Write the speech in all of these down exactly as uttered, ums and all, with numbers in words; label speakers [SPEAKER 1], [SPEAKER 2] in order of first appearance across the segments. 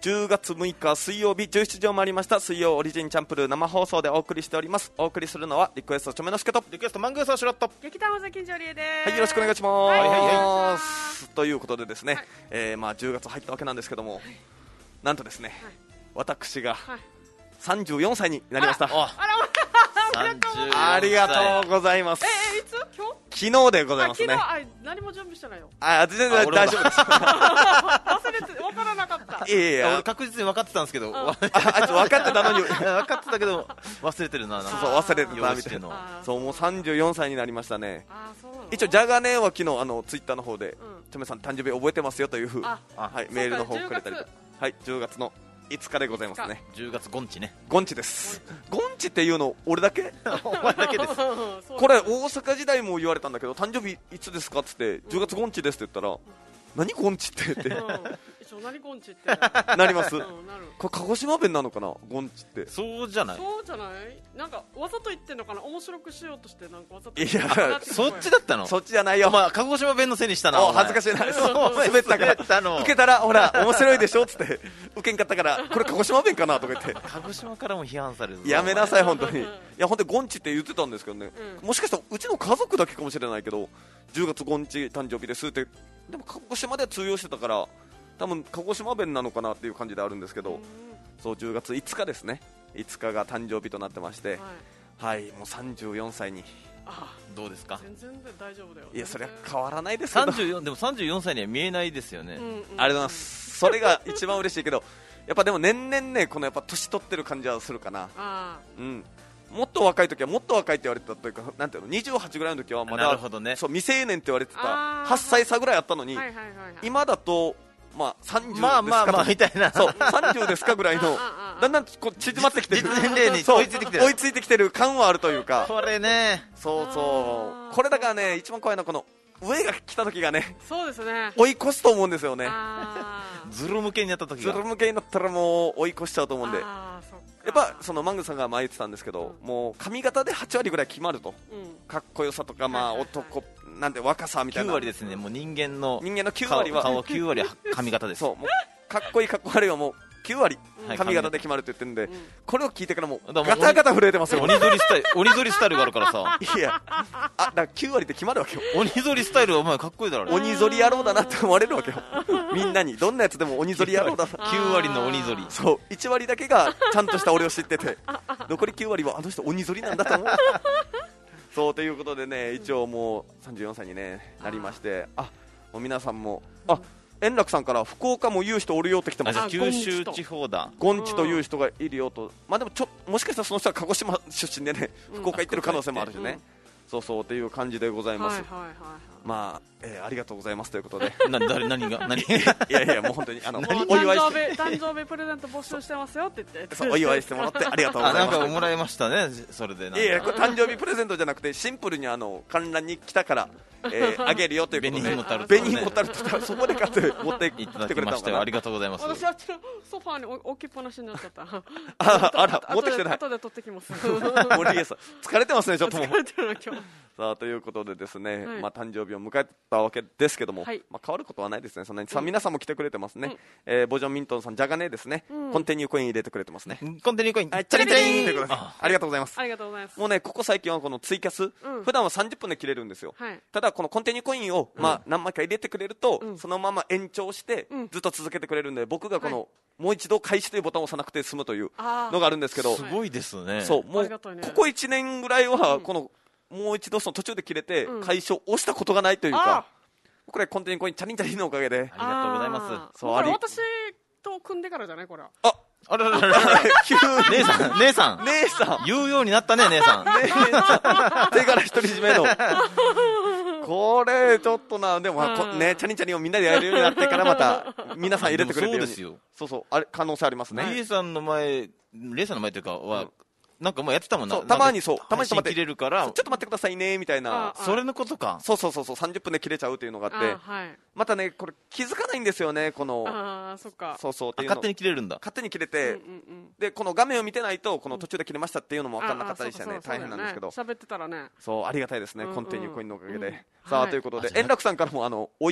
[SPEAKER 1] じゅうがつむいか水曜日じゅうしちじを回りました。水曜オリジンチャンプルー生放送でお送りしております。お送りするのはリクエストチョメのすけと
[SPEAKER 2] リクエストマングースをしろっと
[SPEAKER 3] 劇団尾崎ジョリエです。
[SPEAKER 1] はい、よろしくお願いします、
[SPEAKER 3] はい
[SPEAKER 1] はいはい
[SPEAKER 3] はい、
[SPEAKER 1] ということでですね、
[SPEAKER 3] はい、
[SPEAKER 1] えーまあ、じゅうがつ入ったわけなんですけども、はい、なんとですね、はい、私がさんじゅうよんさいになりました。
[SPEAKER 3] あら、あら
[SPEAKER 1] ありがとうございます。
[SPEAKER 3] ええ、いつ？今日？
[SPEAKER 1] 昨日でございますね。
[SPEAKER 3] あ、昨日、あ、何も準備してないよ。
[SPEAKER 1] あ、全然大丈夫です。
[SPEAKER 3] 忘れて、分からなかった。
[SPEAKER 1] いやいや、
[SPEAKER 2] 俺確実に分かってたんですけど、うん、あ,
[SPEAKER 1] あいつ分かってたのに
[SPEAKER 2] 分かってたけど忘れてるな。
[SPEAKER 1] そうそう、忘れてたみたいな。そう、もうさんじゅうよんさいになりましたね。
[SPEAKER 3] あ、そうなの？
[SPEAKER 1] 一応ジャガネは昨日あのツイッターの方で、
[SPEAKER 3] うん、
[SPEAKER 1] チョメさん誕生日覚えてますよというふう、
[SPEAKER 3] あ、
[SPEAKER 1] はい、メールの方をくれたりと、はい、じゅうがつのいつかでございますね。
[SPEAKER 2] じゅうがつゴンチね。
[SPEAKER 1] ゴンチです。ゴンチっていうの俺だけ？
[SPEAKER 2] お前だけです。
[SPEAKER 1] これ大阪時代も言われたんだけど、誕生日いつですかっつって、じゅうがつゴンチですって言ったら、うん、何ゴンチってって、うん、
[SPEAKER 3] 何ゴンチって
[SPEAKER 1] なります、うん、
[SPEAKER 3] なる。
[SPEAKER 1] これ鹿児島弁なのかな、ゴンチって。
[SPEAKER 2] そうじゃない、
[SPEAKER 3] そうじゃない、なんかわざと言ってんのかな、面白くしようとしてなんかわざと。
[SPEAKER 1] いや、
[SPEAKER 2] そっちだったの。
[SPEAKER 1] そっちじゃないよ。
[SPEAKER 2] まあ鹿児島弁のせいにしたな。
[SPEAKER 1] 恥ずかしいな。滑ったから受けたらほら面白いでしょっつって受けんかったから、これ鹿児島弁かなとか言って、
[SPEAKER 2] 鹿児島からも批判されるぞ。
[SPEAKER 1] やめなさい本当に。いや本当にゴンチって言ってたんですけどね、うん、もしかしたらうちの家族だけかもしれないけど、じゅうがつゴンチ誕生日ですって、でも鹿児島では通用してたから多分鹿児島弁なのかなっていう感じであるんですけど、うん、そうじゅうがついつかですね、いつかが誕生日となってまして、はい、はい、もうさんじゅうよんさいに。
[SPEAKER 2] ああ、どうですか。
[SPEAKER 3] 全然大丈夫だよ。
[SPEAKER 1] いやそれは変わらないですけど、
[SPEAKER 2] さんじゅうよんでもさんじゅうよんさいには見えないですよね、うんうんうん、
[SPEAKER 1] ありがとうございます。それが一番嬉しいけどやっぱでも年々ね、このやっぱ年取ってる感じはするかな。あ、うん、もっと若い時はもっと若いって言われてたというか、なんていうの、にじゅうはちぐらいの時はまだ、なるほどね、そう未成年って言われてたはっさい差ぐらいあったのに、はいはいはいはい、今だとまあさんじゅうですか、
[SPEAKER 2] まあまあまあみたいな、
[SPEAKER 1] そうさんじゅうですかぐらいのだんだんこう縮まってきてる、
[SPEAKER 2] 実年齢に追いついてきてる、
[SPEAKER 1] 追いついてきてる感はあるというか、
[SPEAKER 2] これね、
[SPEAKER 1] そうそう、これだからね、一番怖いのはこの上が来た時がね、
[SPEAKER 3] そうですね、
[SPEAKER 1] 追い越すと思うんですよね。
[SPEAKER 2] ズル向けになった時が、
[SPEAKER 1] ズル向けになったらもう追い越しちゃうと思うんで、
[SPEAKER 3] あ、そっか、
[SPEAKER 1] やっぱそのマングさんが前言ってたんですけど、うん、もう髪型ではちわりぐらい決まると、うん、かっこよさとか、まあ男なんで若さみたいな、
[SPEAKER 2] きゅうわりですね、もう人間の
[SPEAKER 1] 人間のきゅうわりは
[SPEAKER 2] 顔きゅうわり髪型です。
[SPEAKER 1] そう、もうかっこいいかっこ悪いはもうきゅうわり髪型で決まるって言ってるんで、うん、これを聞いてからもうガタガタ震えてますよ。
[SPEAKER 2] 鬼ぞりスタイル、鬼ぞりスタイルがあるからさ。
[SPEAKER 1] いや、あ、だからきゅうわりって決まるわけよ。
[SPEAKER 2] 鬼ぞりスタイルお前かっこいいだろ。
[SPEAKER 1] 鬼ぞり野郎だなって思われるわけよ。みんなにどんなやつでも鬼ぞり野郎だな。
[SPEAKER 2] きゅうわりの鬼ぞり。
[SPEAKER 1] そう、いちわりだけがちゃんとした俺を知ってて、残りきゅうわりはあの人鬼ぞりなんだと思う。そうということでね、一応もうさんじゅうよんさいに、ね、なりまして、あ、もう皆さんも、あ、円楽さんから福岡も言う人おるよって来てます。
[SPEAKER 2] あ、九州地方だ、
[SPEAKER 1] ゴンチという人がいるよと、まあ、でもちょもしかしたらその人は鹿児島出身でね、福岡行ってる可能性もあるしね、うん、そうそうという感じでございます。はいはいはいはい、まあ、えー、ありがとうございますということで
[SPEAKER 2] な誰何が何い
[SPEAKER 1] やいやもう本当にあの
[SPEAKER 3] お祝いして誕生日プレゼント募集してますよって言って
[SPEAKER 1] そうお祝いしてもらってありがとうございます。
[SPEAKER 2] あ、なんかもらいましたね、それで。
[SPEAKER 1] いやいや、これ誕生日プレゼントじゃなくてシンプルにあの観覧に来たからえー、あげるよということで、
[SPEAKER 2] 紅もたる
[SPEAKER 1] 紅もたるとそこで買って持って
[SPEAKER 2] いただきましたよ。ありがとうございます。
[SPEAKER 3] 私はソファーに置きっぱなしになっちゃった。
[SPEAKER 1] あ, あら持ってきてない。
[SPEAKER 3] 後で取ってきます。
[SPEAKER 1] 森家さん疲れてますねちょっともう。
[SPEAKER 3] 疲れてるな今日。
[SPEAKER 1] さあということでですね、はい、まあ誕生日を迎えたわけですけども、はい、まあ変わることはないですねそんなに。さあ、うん、皆さんも来てくれてますね。うん、えー、ボジョンミントンさん、ジャガネですね、うん。コンティニューコイン入れてくれてますね。
[SPEAKER 2] コンティニューコイン。
[SPEAKER 1] はい、チャリンチャリンということで、ありがとうございます。
[SPEAKER 3] ありがとうございます。
[SPEAKER 1] もうねここ最近はこのツイキャス、うん、普段はさんじゅっぷんで切れるんですよ。はい、ただこのコンティニューコインを、まあ、何枚か入れてくれると、うん、そのまま延長してずっと続けてくれるんで、僕がこの、はい、もう一度開始というボタンを押さなくて済むというのがあるんですけど、
[SPEAKER 2] すごいですね。
[SPEAKER 1] そうもうここいちねんぐらいはこの、うん、もう一度その途中で切れて開始を押したことがないというか、これコンティニューコインチャリンチャリンのおかげで
[SPEAKER 2] ありがとうございます。
[SPEAKER 3] そう、あれ私と組んでからじゃないこれは。
[SPEAKER 1] ああらららら
[SPEAKER 2] 急姉さん姉さん
[SPEAKER 1] 姉さん
[SPEAKER 2] 言うようになったね姉さん
[SPEAKER 1] 姉さん手から独り占めのこれちょっとな、でもねチャリンチャリンをみんなでやるようになってからまた皆さん入れてくれるように。
[SPEAKER 2] そうですよ。
[SPEAKER 1] そうそう、あれ可能性ありますね。
[SPEAKER 2] 姉さんの前姉さんの前というかは、うん、なんかもうやってたもんな。
[SPEAKER 1] そうたまにそうたまに止まって
[SPEAKER 2] 切れるから
[SPEAKER 1] ちょっと待ってくださいねみたいな。
[SPEAKER 2] それのことか。
[SPEAKER 1] そうそうそうそう、さんじゅっぷんで切れちゃうというのがあって、はい、またねこれ気づかないんですよねこの。
[SPEAKER 3] あ、そっか。
[SPEAKER 1] そうそうっていうの
[SPEAKER 2] 勝手に切れるんだ。
[SPEAKER 1] 勝手に切れて、うんうんうん、でこの画面を見てないとこの途中で切れましたっていうのも分からなかったりしてね、大変なんですけど、
[SPEAKER 3] 喋ってたらね、
[SPEAKER 1] そうありがたいですね、うんうん、コンティニューコインのおかげで、うんうん、さあ、はい、ということで円楽さんからもあのお祝い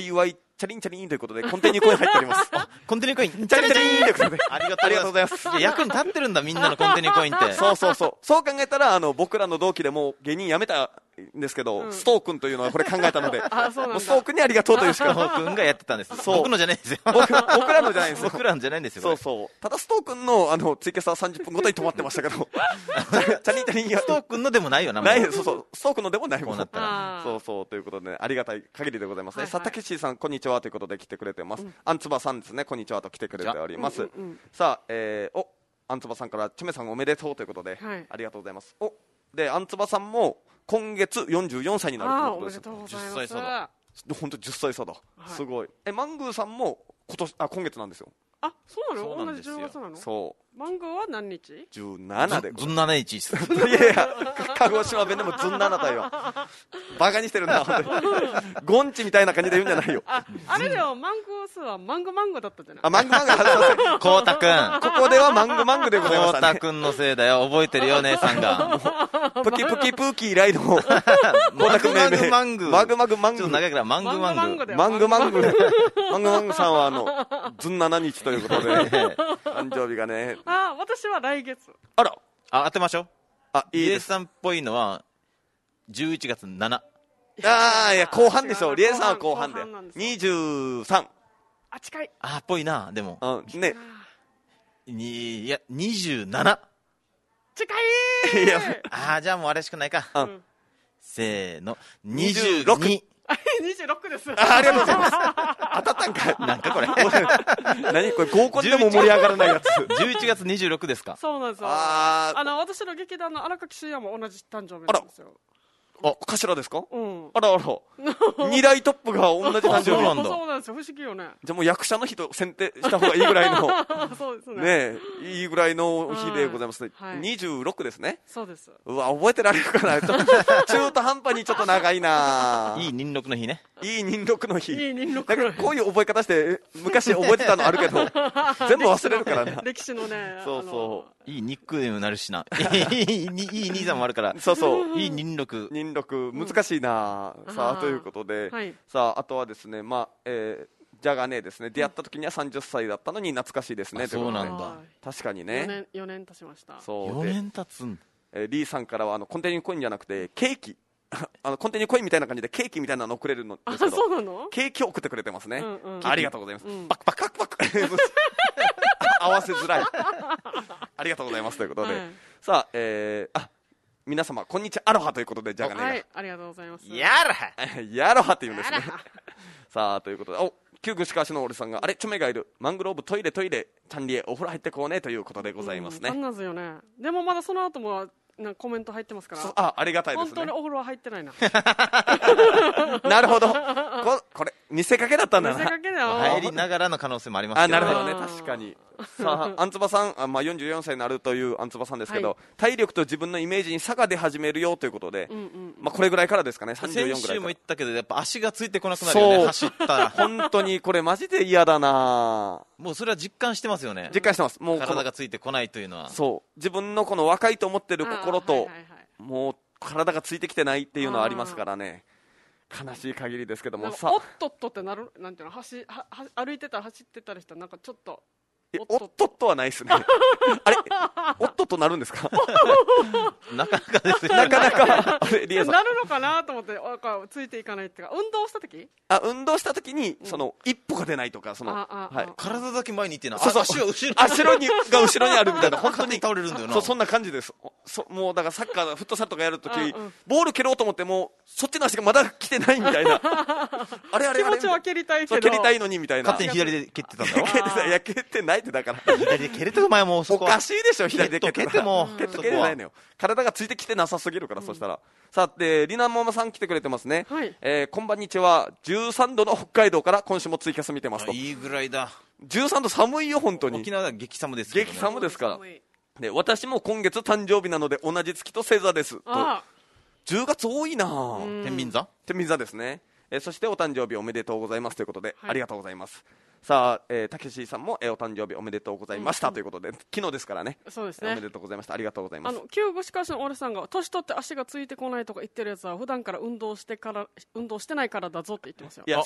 [SPEAKER 1] チャリンチャリンということでコンティニューコイン入っております。
[SPEAKER 2] コンティニューコイン
[SPEAKER 1] チャリンチャリンということで
[SPEAKER 2] ありがとうございます。いや役に立ってるんだみんなのコンティニューコインって
[SPEAKER 1] そうそうそうそう考えたらあの僕らの同期でもう芸人辞めたんですけど、うん、ストー君というのはこれ考えたので
[SPEAKER 3] あそうなんだ、
[SPEAKER 1] もうストー君にありがとうというしか
[SPEAKER 2] ストー君がやってたんです。僕のじゃないんですよ。
[SPEAKER 1] 僕, 僕らのじゃないんですよ。
[SPEAKER 2] 僕らのじゃないんですよ。
[SPEAKER 1] そうそうただストー君のあのツイキャスはさんじゅっぷんごとに止まってましたけどチャリンチャリン
[SPEAKER 2] ストー君のでもないよな。
[SPEAKER 1] ないそうそうストー君のでもないもん
[SPEAKER 2] こうなったら
[SPEAKER 1] そうそうということで、ね、ありがたい限りでございますね。
[SPEAKER 3] はいはい、
[SPEAKER 1] さあたけしさんこんにちはということで来てくれてます、うん、アンツバさんですねこんにちはと来てくれております、うんうんうん、さあ、えー、おアンツバさんからチュメさんおめでとうということで、はい、ありがとうございます。おでアンツバさんも今月よんじゅうよんさいになるということです。
[SPEAKER 3] おめでとうございます。
[SPEAKER 2] じゅっさい差だ。
[SPEAKER 1] 本当じゅっさい差だ、はい、すごい。えマングーさんも今年あ今月なんですよ。
[SPEAKER 3] あそうなの。
[SPEAKER 2] そうなんですよ。
[SPEAKER 3] 同じじゅうがつなの。
[SPEAKER 1] そう
[SPEAKER 3] マンゴーは何日？
[SPEAKER 1] じゅうななで
[SPEAKER 2] ずんなな日です
[SPEAKER 1] いやいや鹿児島弁でもずんななだよバカにしてるんだ本当にゴンチみたいな感じで言うんじゃないよ。
[SPEAKER 3] あ, あれだよマンゴースはマンゴマンゴだったじゃない。
[SPEAKER 1] あマングマングは
[SPEAKER 2] こうたくん
[SPEAKER 1] ここではマングマングでございましたね。
[SPEAKER 2] こうたくんのせいだよ覚えてるよ姉さんが
[SPEAKER 1] プキプキプーキーライドこうたくん
[SPEAKER 2] マグマング
[SPEAKER 1] マグマグマング
[SPEAKER 2] ちょっと長いからマングマング
[SPEAKER 3] マング
[SPEAKER 1] マングマングマングマングさんはあのずんなな日ということで誕生日がね。
[SPEAKER 3] あ私は来月。
[SPEAKER 1] あら
[SPEAKER 2] あ当てましょう。
[SPEAKER 1] あいいです。
[SPEAKER 2] リエさんっぽいのはじゅういちがつなな。
[SPEAKER 1] ああいや後半でしょ。リエさんは後半で
[SPEAKER 3] 後半なんです
[SPEAKER 1] にじゅうさん。
[SPEAKER 3] あ近い。
[SPEAKER 2] あっぽいなでも
[SPEAKER 1] うんね
[SPEAKER 2] にいやにじゅうなな。
[SPEAKER 3] 近
[SPEAKER 1] いや
[SPEAKER 2] ああじゃあもうあれしかないか、
[SPEAKER 1] うん、
[SPEAKER 2] せーのにじゅうろく。
[SPEAKER 3] にじゅうろくです。
[SPEAKER 1] あ, ありがとうございます当たったんか
[SPEAKER 2] なんかこれ
[SPEAKER 1] 何これ合コンでも盛り上がらないやつ
[SPEAKER 2] じゅういちがつにじゅうろくですか。
[SPEAKER 3] そうなんですよ。
[SPEAKER 1] あ
[SPEAKER 3] あの私の劇団の荒垣真也も同じ誕生日なんですよ。
[SPEAKER 1] あ頭ですか。
[SPEAKER 3] うん、
[SPEAKER 1] あらあら二大トップが同じ誕生日。
[SPEAKER 2] そうなんだ。
[SPEAKER 3] そうなんですよ不思議よね。
[SPEAKER 1] じゃあもう役者の人選定した方がいいぐらいの
[SPEAKER 3] そうですね。
[SPEAKER 1] ねえいいぐらいの日でございますね、
[SPEAKER 3] はい、
[SPEAKER 1] にじゅうろくですね。
[SPEAKER 3] そうです。
[SPEAKER 1] うわ覚えてられるかなちょっと中途半端にちょっと長いない
[SPEAKER 2] い任禄の日ね。
[SPEAKER 1] いい任禄の日。
[SPEAKER 3] いい任禄の日。
[SPEAKER 1] なんかこういう覚え方して昔覚えてたのあるけど全部忘れるからな
[SPEAKER 3] 歴史のね。
[SPEAKER 1] そうそう
[SPEAKER 2] いいニックネームになるしないいい兄さんもあるから
[SPEAKER 1] そうそう
[SPEAKER 2] いい任禄
[SPEAKER 1] 任禄難しいな、うん、さあということで、はい、さああとはですねまあえー、じゃがねですね出会った時にはさんじゅっさいだったのに懐かしいですね。
[SPEAKER 2] そうなんだ。
[SPEAKER 1] 確かにね
[SPEAKER 3] よねんよねん経ちました。
[SPEAKER 1] そう
[SPEAKER 2] よねん経つん、
[SPEAKER 1] えー、リーさんからはあのコンティニューコインじゃなくてケーキあのコンティニューコインみたいな感じでケーキみたいなの送れるのですけど。
[SPEAKER 3] あそうなの。
[SPEAKER 1] ケーキを送ってくれてますね、うんうん、ありがとうございます、うん、
[SPEAKER 2] パクパク
[SPEAKER 1] パクパク合わせづらいありがとうございますということで、はい、さあ、えー、あ皆様こんにちはアロハということでじゃがねが、
[SPEAKER 3] はい、ありがとうございます。
[SPEAKER 2] やろは
[SPEAKER 1] やろはって言うんですねさあということでお旧具しかしの俺さんがあれチョメがいるマングローブトイレトイレチャンリエお風呂入ってこうねということでございますね。
[SPEAKER 3] うん、なんですよね。でもまだその後もなんかコメント入ってますから。
[SPEAKER 1] あありがたいですね。
[SPEAKER 3] 本当にお風呂は入ってないな
[SPEAKER 1] なるほど こ, これ見せかけだったんだな。
[SPEAKER 3] 見せかけだよ。
[SPEAKER 2] 入りながらの可能性もありますけど、
[SPEAKER 1] ね、あなるほどね確かにさあアンツバさんあ、まあ、よんじゅうよんさいになるというアンツバさんですけど、はい、体力と自分のイメージに差が出始めるよということで、うんうん、まあ、これぐらいからですかね。さんじゅうよんぐらいから。
[SPEAKER 2] 先週も言ったけどやっぱ足がついてこなくなるよね走ったら
[SPEAKER 1] 本当にこれマジで嫌だな。
[SPEAKER 2] もうそれは実感してますよね。
[SPEAKER 1] 実感してます。もう
[SPEAKER 2] 体がついてこないというのは
[SPEAKER 1] そう自分のこの若いと思ってる心と、はいはいはい、もう体がついてきてないっていうのはありますからね。悲しい限りですけどもさ
[SPEAKER 3] おっとっとってなるなんていうの走はは歩いてたら走ってたりしたらなんかちょっと
[SPEAKER 1] おっとっとはないですねあれおっとっとなるんですか
[SPEAKER 2] なかなかですね
[SPEAKER 1] なかなかあれリエさん
[SPEAKER 3] なるのかなと思ってついていかないっていうか運動した時
[SPEAKER 1] あ運動した時に、うん、その一歩が出ないとかその
[SPEAKER 2] ああ、はい、体だけ前に行ってな
[SPEAKER 1] そうそう
[SPEAKER 2] 足は後ろ
[SPEAKER 1] 足ろにが後ろにあるみたいな
[SPEAKER 2] 本当に倒れるんだよな。
[SPEAKER 1] そうそんな感じです。そもうだからサッカーフットサルとかやるとき、うん、ボール蹴ろうと思ってもそっちの足がまだ来てないみたいなあれあれあれ
[SPEAKER 3] 気持ちは蹴りたいけど
[SPEAKER 1] 蹴りたいのにみたいな
[SPEAKER 2] 勝手に左で蹴ってたんだろ
[SPEAKER 1] いや蹴ってないってだから
[SPEAKER 2] 左で蹴れてお前もうそこ
[SPEAKER 1] おかしいでしょ左で蹴って
[SPEAKER 2] 蹴っても
[SPEAKER 1] 蹴って蹴れないのよ。体がついてきてなさすぎるから、うん、そしたらさあでリナママさん来てくれてますね、はいえー、こんばんにちはじゅうさんどの北海道から今週もツイキャス見てますと。
[SPEAKER 2] いいぐらいだ。
[SPEAKER 1] じゅうさんど寒いよ本当に。
[SPEAKER 2] 沖縄は激寒ですけど、ね、
[SPEAKER 1] 激寒ですからで私も今月誕生日なので同じ月と星座ですと。じゅうがつ多いな。
[SPEAKER 2] 天秤座
[SPEAKER 1] 天秤座ですね、えー、そしてお誕生日おめでとうございますということで、はい、ありがとうございます。さあ、えー、たけしさんも、えー、お誕生日おめでとうございました、うんうん、ということで昨日ですからね。
[SPEAKER 3] そうですね、
[SPEAKER 1] おめでとうございました。ありがとうございます。
[SPEAKER 3] あの旧具しかしの俺さんが年取って足がついてこないとか言ってるやつは普段から運動してから運動してないからだぞって言ってますよ。
[SPEAKER 1] いやそ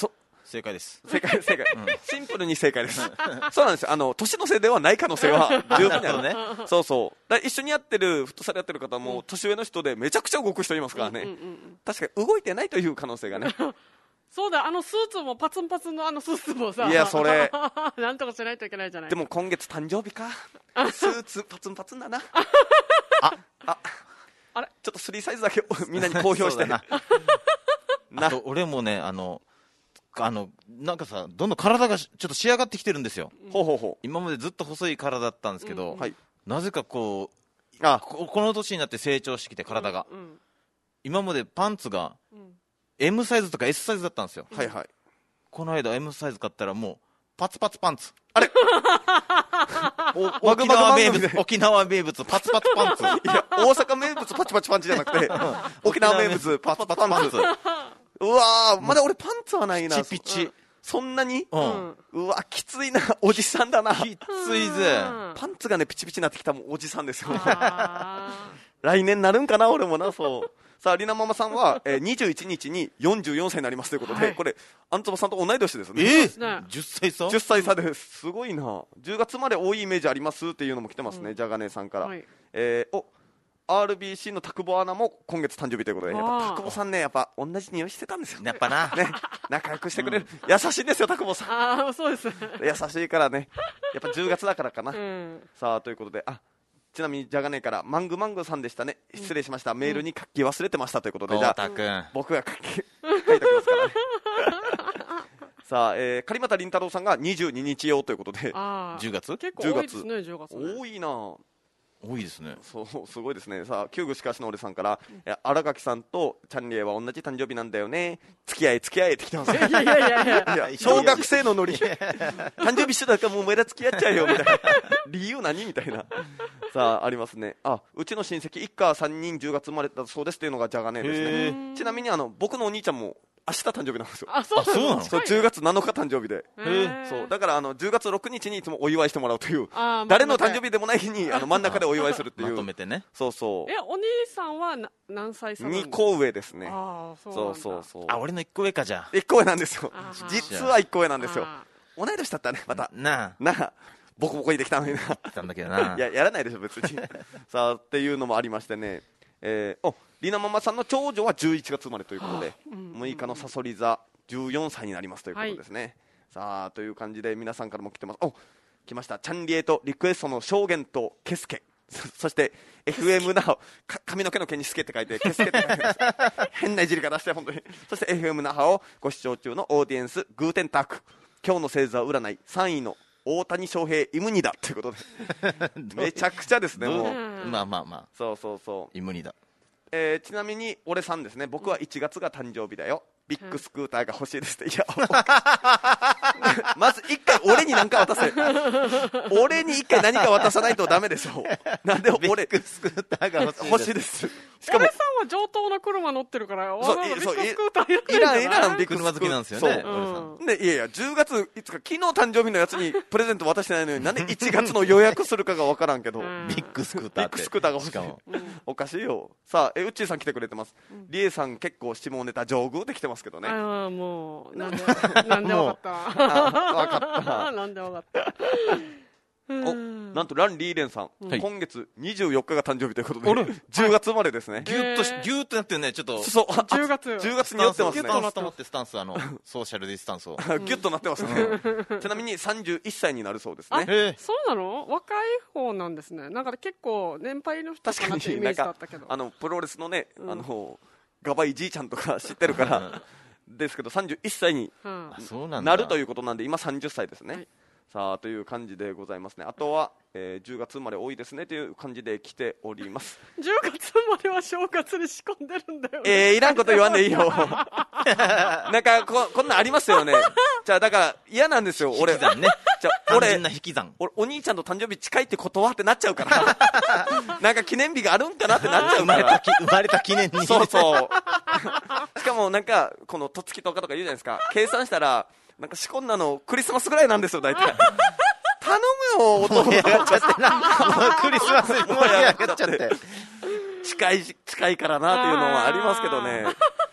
[SPEAKER 2] 正解です。
[SPEAKER 1] 正解正解、うん、シンプルに正解ですそうなんですよ、あの年のせいではない可能性は十分にあるねそうそうだ一緒にやってるフットサルやってる方も年上の人でめちゃくちゃ動く人いますからね、うんうんうん、確かに動いてないという可能性がね
[SPEAKER 3] そうだ、あのスーツもパツンパツンのあのスーツもさ、
[SPEAKER 1] いやそれ
[SPEAKER 3] なんとかしないといけないじゃない。
[SPEAKER 1] でも今月誕生日かスーツパツンパツンだなあああれちょっとスリーサイズだけみんなに公表してな
[SPEAKER 2] あと俺もね、あのあのなんかさ、どんどん体がちょっと仕上がってきてるんですよ。
[SPEAKER 1] ほうほうほう。
[SPEAKER 2] 今までずっと細い体だったんですけど、
[SPEAKER 1] うんはい、
[SPEAKER 2] なぜかこうあここの年になって成長してきて体が、うんうん、今までパンツが エム サイズとか エス サイズだったんですよ、
[SPEAKER 1] はいはい、
[SPEAKER 2] この間 エム サイズ買ったらもうパツパツパンツ、
[SPEAKER 1] あれ
[SPEAKER 2] お沖縄名物沖縄名物パツパツパンツい
[SPEAKER 1] や大阪名物パチパチパンチじゃなくて沖縄名物パツパツパンツうわーまだ俺パンツはないな、
[SPEAKER 2] ピチピチ、
[SPEAKER 1] そんなに、
[SPEAKER 2] うん、
[SPEAKER 1] うわきついな、おじさんだな、
[SPEAKER 2] きついぜ、
[SPEAKER 1] パンツがねピチピチになってきたもんおじさんですよ来年なるんかな俺もな。そうさありなママさんは、えー、にじゅういちにちによんじゅうよんさいになりますということで、はい、これアンツボさんと同い年ですね。
[SPEAKER 2] えー、じゅっさい差
[SPEAKER 1] じゅっさい差です。すごいな。じゅうがつまで多いイメージありますっていうのも来てますね、うん、じゃがねさんから、はい、えー、おアールビーシー の田久保アナも今月誕生日ということで、やっぱ田久保さんね、やっぱ同じ匂いしてたんですよ。
[SPEAKER 2] やっぱな、
[SPEAKER 1] ね、仲良くしてくれる、うん、優しいんですよ田久保さん。
[SPEAKER 3] ああそうです
[SPEAKER 1] 優しいからね、やっぱじゅうがつだからかな、うん、さあということで、あちなみにじゃがねからマングマングさんでしたね、失礼しました、うん、メールに書き忘れてましたということで、うん、じゃあ僕が書き書いておきますからねさあ、えー、狩俣麟太郎さんがにじゅうににち用ということで、
[SPEAKER 2] じゅうがつ
[SPEAKER 3] 結構多いですね。じゅうがつね
[SPEAKER 1] 多いな、
[SPEAKER 2] 多いですね。
[SPEAKER 1] そうすごいですね。さあ旧具しかしの俺さんから、うん、新垣さんとチャンリエは同じ誕生日なんだよね、付き合え付き合えってきてます。いやいやいやいや小学生のノリ誕生日してたからもうお前ら付き合っちゃうよみたいな理由何みたいなさあありますね。あうちの親戚一家さんにんじゅうがつ生まれたそうですっていうのがじゃがねですね。ちなみにあの僕のお兄ちゃんも明日誕生日なんですよ。
[SPEAKER 3] あ、そうなの？
[SPEAKER 1] そう、じゅうがつなのか誕生日で。そう、だからあのじゅうがつろくにちにいつもお祝いしてもらうという、誰の誕生日でもない日にあの真ん中でお祝いするっていう。
[SPEAKER 2] まとめてね。
[SPEAKER 1] そうそう。
[SPEAKER 3] え、お兄さんはな何歳差なんですか？
[SPEAKER 1] にこ上ですね。
[SPEAKER 3] あ、そう
[SPEAKER 1] そうそうそう。
[SPEAKER 2] あ、俺のいっこ上かじゃあ。
[SPEAKER 1] いっこ上なんですよ。実はいっこ上なんですよ。同い年だったね、また。
[SPEAKER 2] なあ。
[SPEAKER 1] なあ。ボコボコにできたのにな。
[SPEAKER 2] 来たんだけどな。
[SPEAKER 1] いや、やらないでしょ、別に。さあ、っていうのもありましてね。えー、お、りなママさんの長女はじゅういちがつ生まれということで、むいかのさそり座じゅうよんさいになりますということですね。はい、さあ、という感じで皆さんからも来てます。お、来ました。チャンリエとリクエストの証言とケスケ。そして エフエム 那覇、髪の毛の毛にスケって書いてケスケって書いてます。変ないじり方して本当に。そして エフエム 那覇をご視聴中のオーディエンスグーテンターク。今日の星座占いさんいの大谷翔平イムニだということでめちゃくちゃですね。もう
[SPEAKER 2] まあまあまあ
[SPEAKER 1] そうそうそう
[SPEAKER 2] イムニだ。
[SPEAKER 1] えー、ちなみに俺さんですね。僕はいちがつが誕生日だよ。ビッグスクーターが欲しいですって。いやまず一回俺に何か渡せ俺に一回何か渡さないとダメでしょ。なんで俺
[SPEAKER 2] ビッグスクーターが
[SPEAKER 1] 欲しいです。
[SPEAKER 3] しかも俺さんは上等な車乗ってるから、そうビッグスクーター
[SPEAKER 1] いらんいらん。ビッグ
[SPEAKER 2] 車好きなんですよね。
[SPEAKER 1] そう、うん、でいやいやじゅうがついつか昨日誕生日のやつにプレゼント渡してないのになんでいちがつの予約するかが分からんけど、うん、
[SPEAKER 2] ビッグスクーターって
[SPEAKER 1] ビッグスクーターが欲しい。しかも、うん、おかしいよ。さあえうっちーさん来てくれてます。うん、リエさん結構下ネタ上手って来てますけどね。
[SPEAKER 3] ああもうなんでなんでわかった
[SPEAKER 1] わかった
[SPEAKER 3] なんでわかった
[SPEAKER 1] おなんとランリーレンさん、はい、今月にじゅうよっかが誕生日ということでじゅうがつ生まれですね。
[SPEAKER 2] ギュッとしギュッとなってるね。ちょっと
[SPEAKER 1] そう
[SPEAKER 3] じゅうがつ
[SPEAKER 1] じゅうがつに寄ってますね。
[SPEAKER 2] ギュッとなってもってスタンスあのソーシャルディスタンスを
[SPEAKER 1] ギュッとなってますねちなみにさんじゅういっさいになるそうですね。
[SPEAKER 3] えそうなの？若い方なんですね。なんか結構年配の人かなってイメージだったけど、
[SPEAKER 1] あのプロレスのね、うん、あのガバイじいちゃんとか知ってるからですけどさんじゅういっさいになるということなんで今さんじゅっさいですね。はい、さあという感じでございますね。あとは、えー、じゅうがつ生まれ多いですねという感じで来ております。
[SPEAKER 3] じゅうがつ生まれは正月に仕込んでるんだよね。
[SPEAKER 1] えー、いらんこと言わんでいいよなんか こ, こんなんありますよね。じゃあだから嫌なんですよ俺。
[SPEAKER 2] 引き算ね。
[SPEAKER 1] じゃあ俺俺お兄ちゃんと誕生日近いってことはってなっちゃうからなんか記念日があるんかなってなっちゃうから。
[SPEAKER 2] 生まれた記念に
[SPEAKER 1] そうそうしかもなんかこのとつきとかとか言うじゃないですか。計算したらなんか仕込んだのクリスマスぐらいなんですよ大体頼むよお父さんクリ
[SPEAKER 2] スマスに盛り上がっちゃって
[SPEAKER 1] 近い近いからなっていうのはありますけどね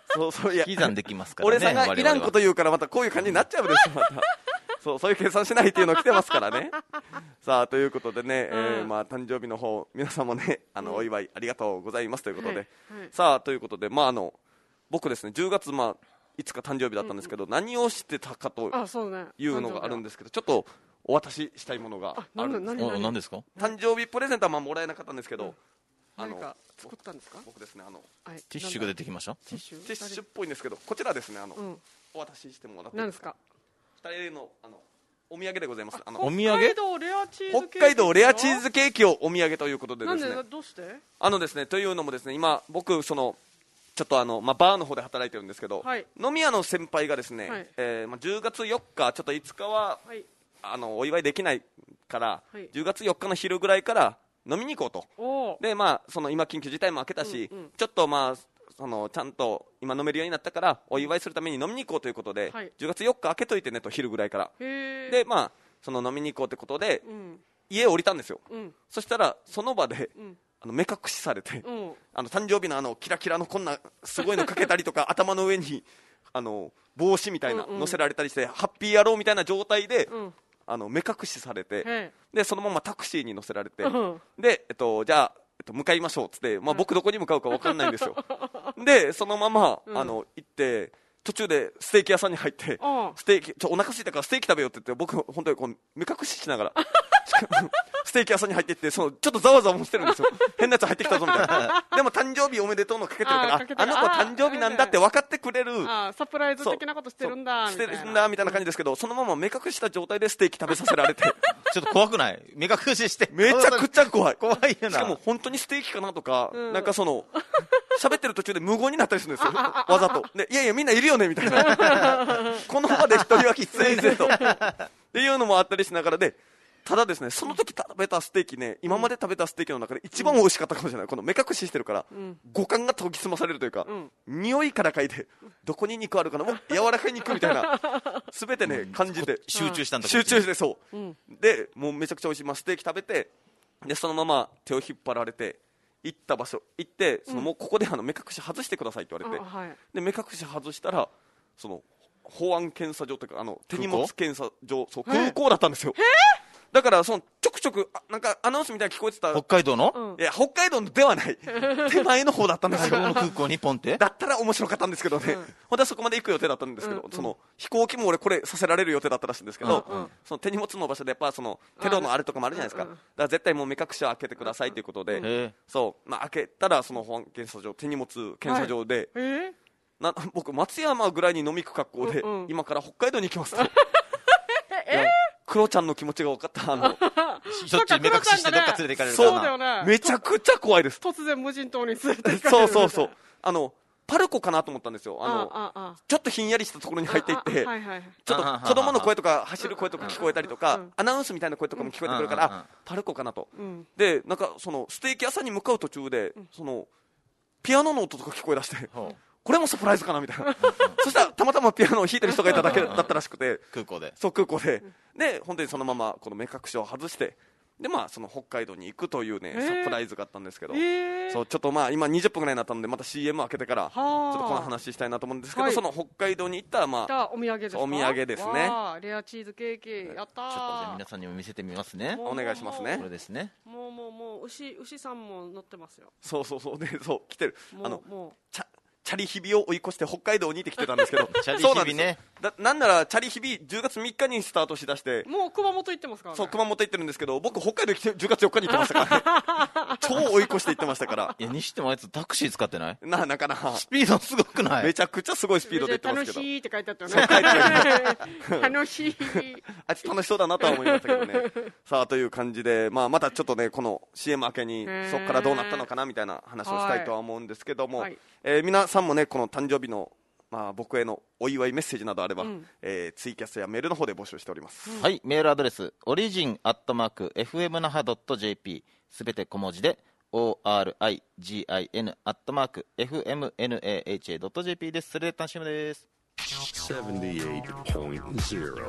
[SPEAKER 1] そうそう、いや
[SPEAKER 2] 引き算できますからね。
[SPEAKER 1] 俺さんがいらんこと言うからまたこういう感じになっちゃうでしょまたそうそういう計算しないっていうの来てますからねさあということでね、うん、えー、まあ誕生日の方皆さんもねあの、うん、お祝いありがとうございますということで、はいはい、さあということでまああの僕ですねじゅうがつまあいつか誕生日だったんですけど、うん、何をしてたかというのがあるんですけど、ちょっとお渡ししたいものがあるんです。
[SPEAKER 2] あ、何ですか？
[SPEAKER 1] 誕生日プレゼントはまあもらえなかったんですけど、うん、
[SPEAKER 3] あの何か作ったんですか？
[SPEAKER 1] 僕ですねあの、
[SPEAKER 2] はい、ティッシュが出てきました。
[SPEAKER 3] ティッシュ
[SPEAKER 1] ティッシュっぽいんですけど、こちらですねあの、うん、お渡ししてもらって
[SPEAKER 3] 何ですか？
[SPEAKER 1] ふたりのあのお土産でございます。あの
[SPEAKER 2] お土産？
[SPEAKER 3] 北海道レアチーズケーキ。
[SPEAKER 1] 北海道レアチーズケーキをお土産ということでですね。
[SPEAKER 3] なんでどうして？
[SPEAKER 1] あのですねというのもですね今僕そのちょっとあの、まあ、バーの方で働いてるんですけど、はい、飲み屋の先輩がですね、はい、えーまあ、じゅうがつよっかちょっといつかは、はい、あのお祝いできないから、はい、じゅうがつよっかの昼ぐらいから飲みに行こうと。で、まあ、その今緊急事態も明けたし、うんうん、ちょっとまあそのちゃんと今飲めるようになったからお祝いするために飲みに行こうということで、はい、じゅうがつよっか開けといてねと昼ぐらいからで、まあ、その飲みに行こうということで、うん、家を降りたんですよ、うん、そしたらその場で、うん、あの目隠しされて、うん、あの誕生日のあのキラキラのこんなすごいのかけたりとか頭の上にあの帽子みたいな乗せられたりして、うんうん、ハッピー野郎みたいな状態で、うん、あの目隠しされて、でそのままタクシーに乗せられて、うん、で、えっと、じゃあ、えっと、向かいましょうっつって、まあ、僕どこに向かうか分かんないんですよでそのまま、うん、あの行って途中でステーキ屋さんに入って、ステーキちょお腹空いたからステーキ食べようって言って僕本当にこう目隠ししながらステーキ屋さんに入っていってそのちょっとざわざわもしてるんですよ変なやつ入ってきたぞみたいなでも誕生日おめでとうのかけてるからあ, あの子誕生日なんだって分かってくれる
[SPEAKER 3] あサプライズ的なことしてるんだみたいな
[SPEAKER 1] してるんだみたいな感じですけど、そのまま目隠した状態でステーキ食べさせられて
[SPEAKER 2] ちょっと怖くない？目隠しして
[SPEAKER 1] めちゃくちゃ怖い
[SPEAKER 2] 怖いよな。
[SPEAKER 1] しかも本当にステーキかなとか、うん、なんかその喋ってる途中で無言になったりするんですよわざとでいやいやみんないるよねみたいなこの場で一人はきついぜとっていうのもあったりしながらで、ただですねその時食べたステーキね、今まで食べたステーキの中で一番美味しかったかもしれない。この目隠ししてるから、うん、五感が研ぎ澄まされるというか、うん、匂いから嗅いでどこに肉あるかな、もう柔らかい肉みたいな全てね、うん、感じて
[SPEAKER 2] 集中したんだ。
[SPEAKER 1] 集中してそう、うん、でもうめちゃくちゃ美味しい、まあ、ステーキ食べてでそのまま手を引っ張られて行った場所行ってその、うん、もうここであの目隠し外してくださいって言われて、はい、で目隠し外したらその保安検査場というかあの手荷物検査場、そう空港だったんですよ。だからそのちょくちょくなんかアナウンスみたいな聞こえてた。
[SPEAKER 2] 北海道の、
[SPEAKER 1] いや北海道のではない手前の方だったんですよ。
[SPEAKER 2] の空港にポンって
[SPEAKER 1] だったら面白かったんですけどね、うん、本当はそこまで行く予定だったんですけど、うんうん、その飛行機も俺これさせられる予定だったらしいんですけど、うんうん、その手荷物の場所でやっぱそのテロのあれとかもあるじゃないですか、うんうん、だから絶対もう目隠しを開けてくださいということで、うん、そう、まあ、開けたらその保安検査場手荷物検査場で、はい、な僕松山ぐらいに飲み行く格好で、うんうん、今から北海道に行きますとえークロちゃんの気持ちが分かったあの
[SPEAKER 2] しょっちゅう目隠ししてどっか連れて行かれるからな。
[SPEAKER 3] そうだよね、
[SPEAKER 1] めちゃくちゃ怖いです。
[SPEAKER 3] 突然無人島に連れて行かれるそう
[SPEAKER 1] そうそうあのパルコかなと思ったんですよ。あのあああちょっとひんやりしたところに入っていって、はいはい、ちょっと子供の声とか走る声とか聞こえたりとかアナウンスみたいな声とかも聞こえてくるから、うん、パルコかなと、うん、でなんかそのステーキ屋さんに向かう途中で、うん、そのピアノの音とか聞こえ出して、うん、これもサプライズかなみたいなそしたらたまたまピアノを弾いてる人がいただけだったらしくて
[SPEAKER 2] 空港で
[SPEAKER 1] そう空港でで本当にそのままこの目隠しを外してでまあその北海道に行くというね、えー、サプライズがあったんですけど、えー、そうちょっとまあ今にじゅっぷんぐらいになったのでまた シーエム 開けてからちょっとこの話したいなと思うんですけど、はい、その北海道に行ったまあ
[SPEAKER 3] お土産ですか。
[SPEAKER 1] お土産ですね。
[SPEAKER 3] レアチーズケーキやったー。
[SPEAKER 2] ちょっと皆さんにも見せてみますね。
[SPEAKER 1] お願いしますね。
[SPEAKER 2] これですね。
[SPEAKER 3] もうもうもう牛牛さんも乗ってますよ。
[SPEAKER 1] そうそうそうでそう来てるあのもうチャチャリ日々を追い越して北海道にって来てたんですけど
[SPEAKER 2] チャリ日々ね
[SPEAKER 1] だなんならチャリ日々じゅうがつみっかにスタートしだして
[SPEAKER 3] もう熊本行ってますからね。
[SPEAKER 1] そう熊本行ってるんですけど僕北海道来てじゅうがつよっかに行ってましたからね超追い越して行ってましたから
[SPEAKER 2] いやにしてもあいつタクシー使ってない
[SPEAKER 1] ななかな
[SPEAKER 2] スピードすごくない
[SPEAKER 1] めちゃくちゃすごいスピードで行ってますけど
[SPEAKER 3] 楽しいって書いてあったよね楽しい
[SPEAKER 1] あいつ楽しそうだなとは思いましたけどねさあという感じで、まあ、またちょっとねこの シーエム 明けにそこからどうなったのかなみたいな話をしたいとは思うんですけども、はいえー、皆さんもねこの誕生日のまあ、僕へのお祝いメッセージなどあれば、うんえー、ツイキャスやメールの方で募集しております、
[SPEAKER 2] うん、はいメールアドレスオリジンアットマーク エフエムナハドットジェーピー すべて小文字で オーアールアイジーアイエヌ アットマーク エフエムエヌエーエイチエー ドット ジェーピー です。それで楽しみです。ななじゅうはちてんゼロ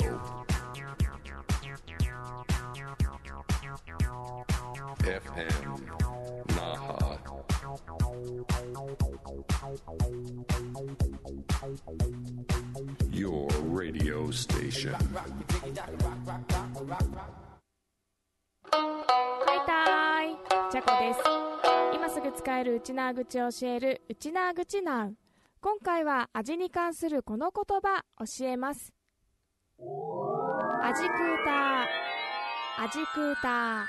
[SPEAKER 2] エフエム 那覇
[SPEAKER 4] Your radio station.
[SPEAKER 5] はいたーい、じゃこです。今すぐ使えるウチナー口を教えるウチナー口ナウ。今回は味に関するこの言葉教えます。味クーター、味クーター。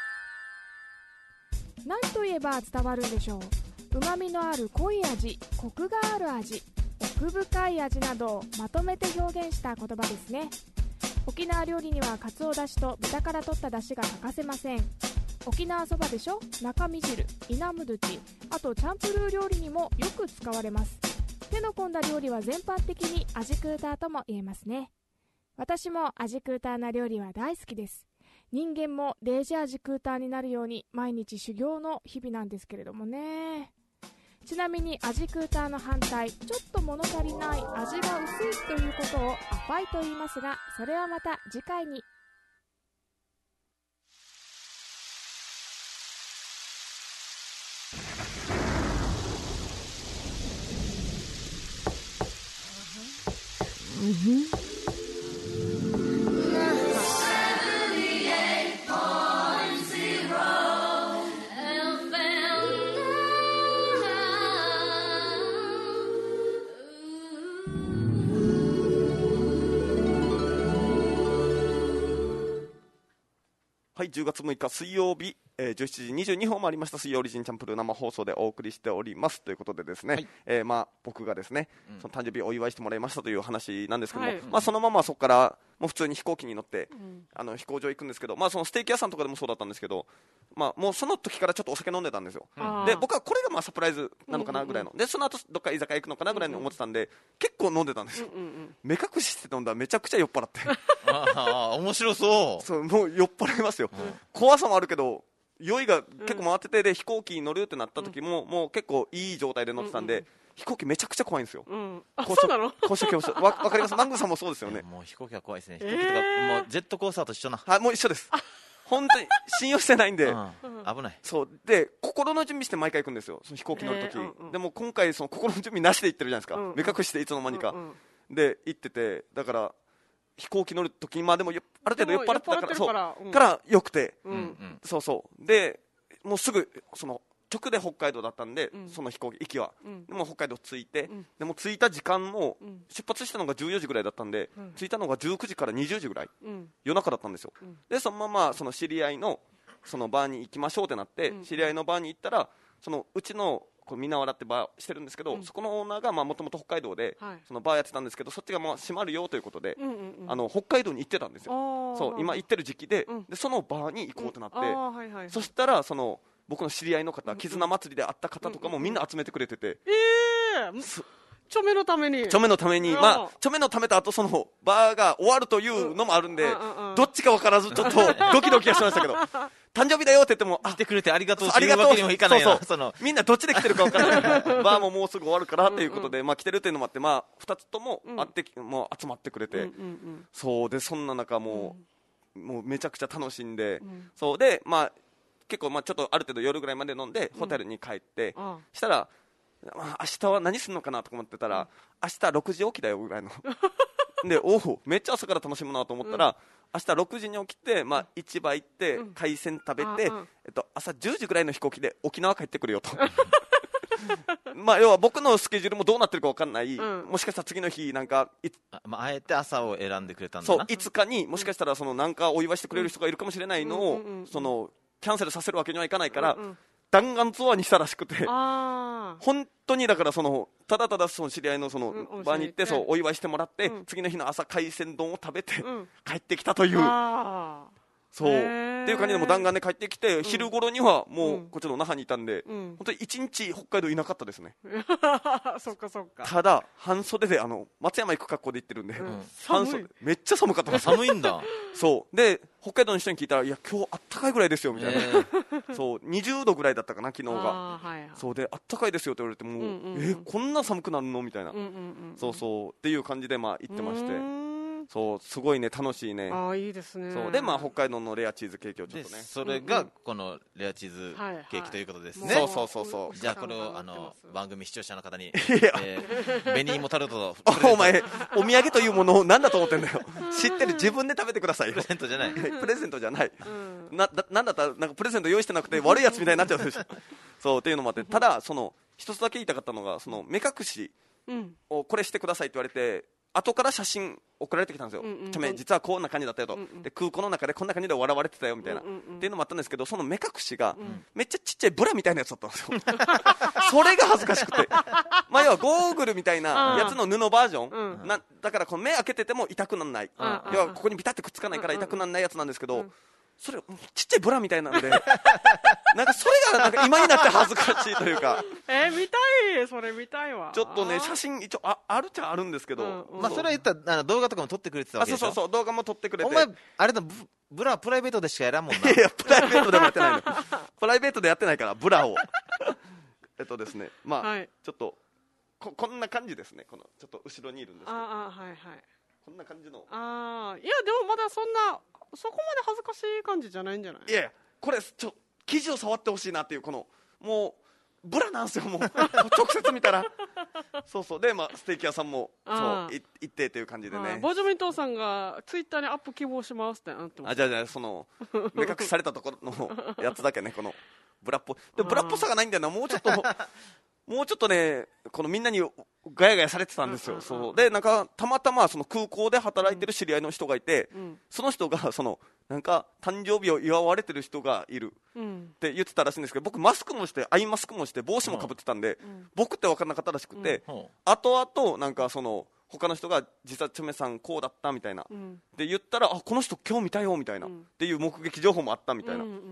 [SPEAKER 5] 何と言えば伝わるんでしょう。旨味のある濃い味、コクがある味、奥深い味などをまとめて表現した言葉ですね。沖縄料理にはかつおだしと豚から取っただしが欠かせません。沖縄そばでしょ、中身汁、イナムドゥチ、あとチャンプルー料理にもよく使われます。手の込んだ料理は全般的に味クーターとも言えますね。私も味クーターな料理は大好きです。人間もデージ味クーターになるように毎日修行の日々なんですけれどもね。ちなみに味クーターの反対、ちょっと物足りない、味が薄いということをアファイと言いますが、それはまた次回に。
[SPEAKER 1] はい、じゅうがつむいか水曜日、えー、じゅうしちじにじゅうにふんを回りました。水曜オリジンチャンプルー生放送でお送りしておりますということでですね、はい、えー、まあ僕がですね、うん、その誕生日をお祝いしてもらいましたという話なんですけども、はい、まあ、そのままそこからもう普通に飛行機に乗って、うん、あの飛行場行くんですけど、まあ、そのステーキ屋さんとかでもそうだったんですけど、まあ、もうその時からちょっとお酒飲んでたんですよ、うん、で僕はこれがまあサプライズなのかなぐらいの、うんうんうん、でその後どっか居酒屋行くのかなぐらいに思ってたんで、うんうん、結構飲んでたんですよ、うんうんうん、目隠しして飲んだらめちゃくちゃ酔っ払って
[SPEAKER 2] あ面白そう
[SPEAKER 1] そう、もう酔っ払いますよ、うん、怖さもあるけど酔いが結構回ってて、で飛行機に乗るってなった時も、うん、もう結構いい状態で乗ってたんで、うんうん、飛行機めちゃくちゃ怖いんですよ、うん、
[SPEAKER 3] あ、そうなの
[SPEAKER 1] 高所恐怖症わかります。マングさんもそうですよね。
[SPEAKER 2] もう飛行機は怖いですね。飛行機とか、えー、もうジェットコースターと一緒な。
[SPEAKER 1] はい、もう一緒です。本当に信用してないんで、うん、
[SPEAKER 2] 危ない。
[SPEAKER 1] そうで心の準備して毎回行くんですよ、その飛行機乗るとき、えーうんうん、でも今回その心の準備なしで行ってるじゃないですか、うんうん、目隠していつの間にか、うんうん、で行ってて、だから飛行機乗るとき、まあでもある程度酔っ払ってたからそうから、うん、からよくて、うんうん、そうそうでもうすぐその直で北海道だったんで、うん、その飛行機行きは、うん、でも北海道着いて、うん、でも着いた時間も、うん、出発したのがじゅうよじぐらいだったんで、うん、着いたのがじゅうくじからにじゅうじぐらい、うん、夜中だったんですよ、うん、でそのままその知り合いのそのバーに行きましょうってなって、うん、知り合いのバーに行ったら、そのうちのこうみんな笑ってバーしてるんですけど、うん、そこのオーナーがもともと北海道で、はい、そのバーやってたんですけど、そっちがもう閉まるよということで、うんうんうん、あの北海道に行ってたんですよ。そう今行ってる時期で、うん、でそのバーに行こうとなって、うんはいはいはい、そしたらその僕の知り合いの方、絆祭りで会った方とかもみんな集めてくれてて、
[SPEAKER 3] えー、ちょめのために
[SPEAKER 1] ちょめのために、まあ、ちょめのためとあとそのバーが終わるというのもあるんで、うんうん、どっちか分からずちょっとドキドキはしましたけど誕生日だよって言っても
[SPEAKER 2] 来てくれてありがとうっていうわけにもいかないな。
[SPEAKER 1] そうそうそのみんなどっちで来てるか分からないバーももうすぐ終わるからということで、うんうん、まあ、来てるっていうのもあって、まあ、ふたつとも会って、うん、もう集まってくれて、うんうんうん、そうでそんな中もう、うん、もうめちゃくちゃ楽しんで、うん、そうでまあ結構まあちょっとある程度夜ぐらいまで飲んでホテルに帰って、うん、したら、まあ、明日は何するのかなと思ってたら、うん、明日ろくじ起きだよぐらいのでおおめっちゃ朝から楽しむなと思ったら、うん、明日ろくじに起きて、まあ、市場行って、うん、海鮮食べて、うんえっと、朝じゅうじぐらいの飛行機で沖縄帰ってくるよとまあ要は僕のスケジュールもどうなってるか分かんない、うん、もしかしたら次の日なんか
[SPEAKER 2] あ、まあ、あえて朝を選んでくれたんだな。
[SPEAKER 1] そういつかにもしかしたらそのなんかお祝いしてくれる人がいるかもしれないのを、うんうんうん、そのキャンセルさせるわけにはいかないから、うんうん、弾丸ツアーにしたらしくて、あ本当にだからそのただただその知り合いのその場に行ってそうお祝いしてもらって、うん、次の日の朝海鮮丼を食べて、うん、帰ってきたという、あそうっていう感じでも弾丸で帰ってきて、うん、昼頃にはもうこっちの那覇にいたんで、うん、本当に一日北海道いなかったですね
[SPEAKER 3] そっかそっか。
[SPEAKER 1] ただ半袖であの松山行く格好で行ってるんで、うん、半袖めっちゃ寒かった
[SPEAKER 2] 寒いんだ
[SPEAKER 1] そうで北海道の人に聞いたらいや今日あったかいぐらいですよみたいな、えー、そうにじゅうどぐらいだったかな昨日が、はいはい、そうであったかいですよって言われてもう、うんうんうん、えこんな寒くなるのみたいな、うんうんうん、そうそうっていう感じでまあ行ってましてそうすごいね楽しいね。
[SPEAKER 3] ああいいですね。
[SPEAKER 1] そうでまあ北海道のレアチーズケーキをちょっとね。
[SPEAKER 2] それがこのレアチーズケーキということですね。
[SPEAKER 1] そうそうそうそう。
[SPEAKER 2] じゃあこれをあの番組視聴者の方に、
[SPEAKER 1] いや、
[SPEAKER 2] えー、紅芋タルト
[SPEAKER 1] とお前お土産というものを何だと思ってんだよ。知ってる、自分で食べてくださいよ。
[SPEAKER 2] プレゼントじゃない
[SPEAKER 1] プレゼントじゃない、うん、な, だなんだったらなんかプレゼント用意してなくて悪いやつみたいになっちゃうでしょ。そうっていうのもあって、ただその一つだけ言いたかったのが、その目隠しをこれしてくださいって言われて、後から写真送られてきたんですよ、うんうん、ちょめ実はこんな感じだったよと、うんうん、で空港の中でこんな感じで笑われてたよみたいな、うんうんうん、っていうのもあったんですけど、その目隠しが、うん、めっちゃちっちゃいブラみたいなやつだったんですよそれが恥ずかしくて、まあ、要はゴーグルみたいなやつの布バージョン、うん、なだからこの目開けてても痛くならない、うん、要はここにビタってくっつかないから痛くならないやつなんですけど、うんうん、それちっちゃいブラみたいなんでなんかそれがなんか今になって恥ずかしいというか
[SPEAKER 3] えー、見たい、それ見たいわ。
[SPEAKER 1] ちょっとね写真一応 あ, あるっちゃあるんですけど、
[SPEAKER 2] うんうん、まあ、それは言ったらあの動画とかも撮ってくれてたわけでしょ。
[SPEAKER 1] あ、そうそうそう、動画も撮ってくれて。
[SPEAKER 2] お前あれだ、ブラはプライベートでしかやらんもんな。
[SPEAKER 1] いやプライベートでもやってないのプライベートでやってないからブラをえっとですねまあ、はい、ちょっと こ, こんな感じですね。このちょっと後ろにいるんですけど、
[SPEAKER 3] ああ、はいはい、
[SPEAKER 1] こんな感じの。
[SPEAKER 3] ああ、いやでもまだそんなそこまで恥ずかしい感じじゃないんじゃない。
[SPEAKER 1] いやいや、これちょ生地を触ってほしいなっていう、このもうブラなんですよ、もう直接見たらそうそうで、まあ、ステーキ屋さんもそうい行ってという感じでね。
[SPEAKER 3] ボジョミントさんがツイッターにアップ希望しますってなってます。
[SPEAKER 1] あ、じゃあじゃあその目隠しされたところのやつだけね、このブラっぽでもブラっぽさがないんだよな。もうちょっともうちょっとね、このみんなにガヤガヤされてたんですよ、うんうんうん、そうでなんかたまたまその空港で働いてる知り合いの人がいて、うん、その人がそのなんか誕生日を祝われてる人がいるって言ってたらしいんですけど、僕マスクもしてアイマスクもして帽子もかぶってたんで、うん、僕って分からなかったらしくて、うん、後々なんかその他の人が実はチョメさんこうだったみたいな、うん、で言ったら、あ、この人今日見たよみたいな、うん、っていう目撃情報もあったみたいな、うんうんうん、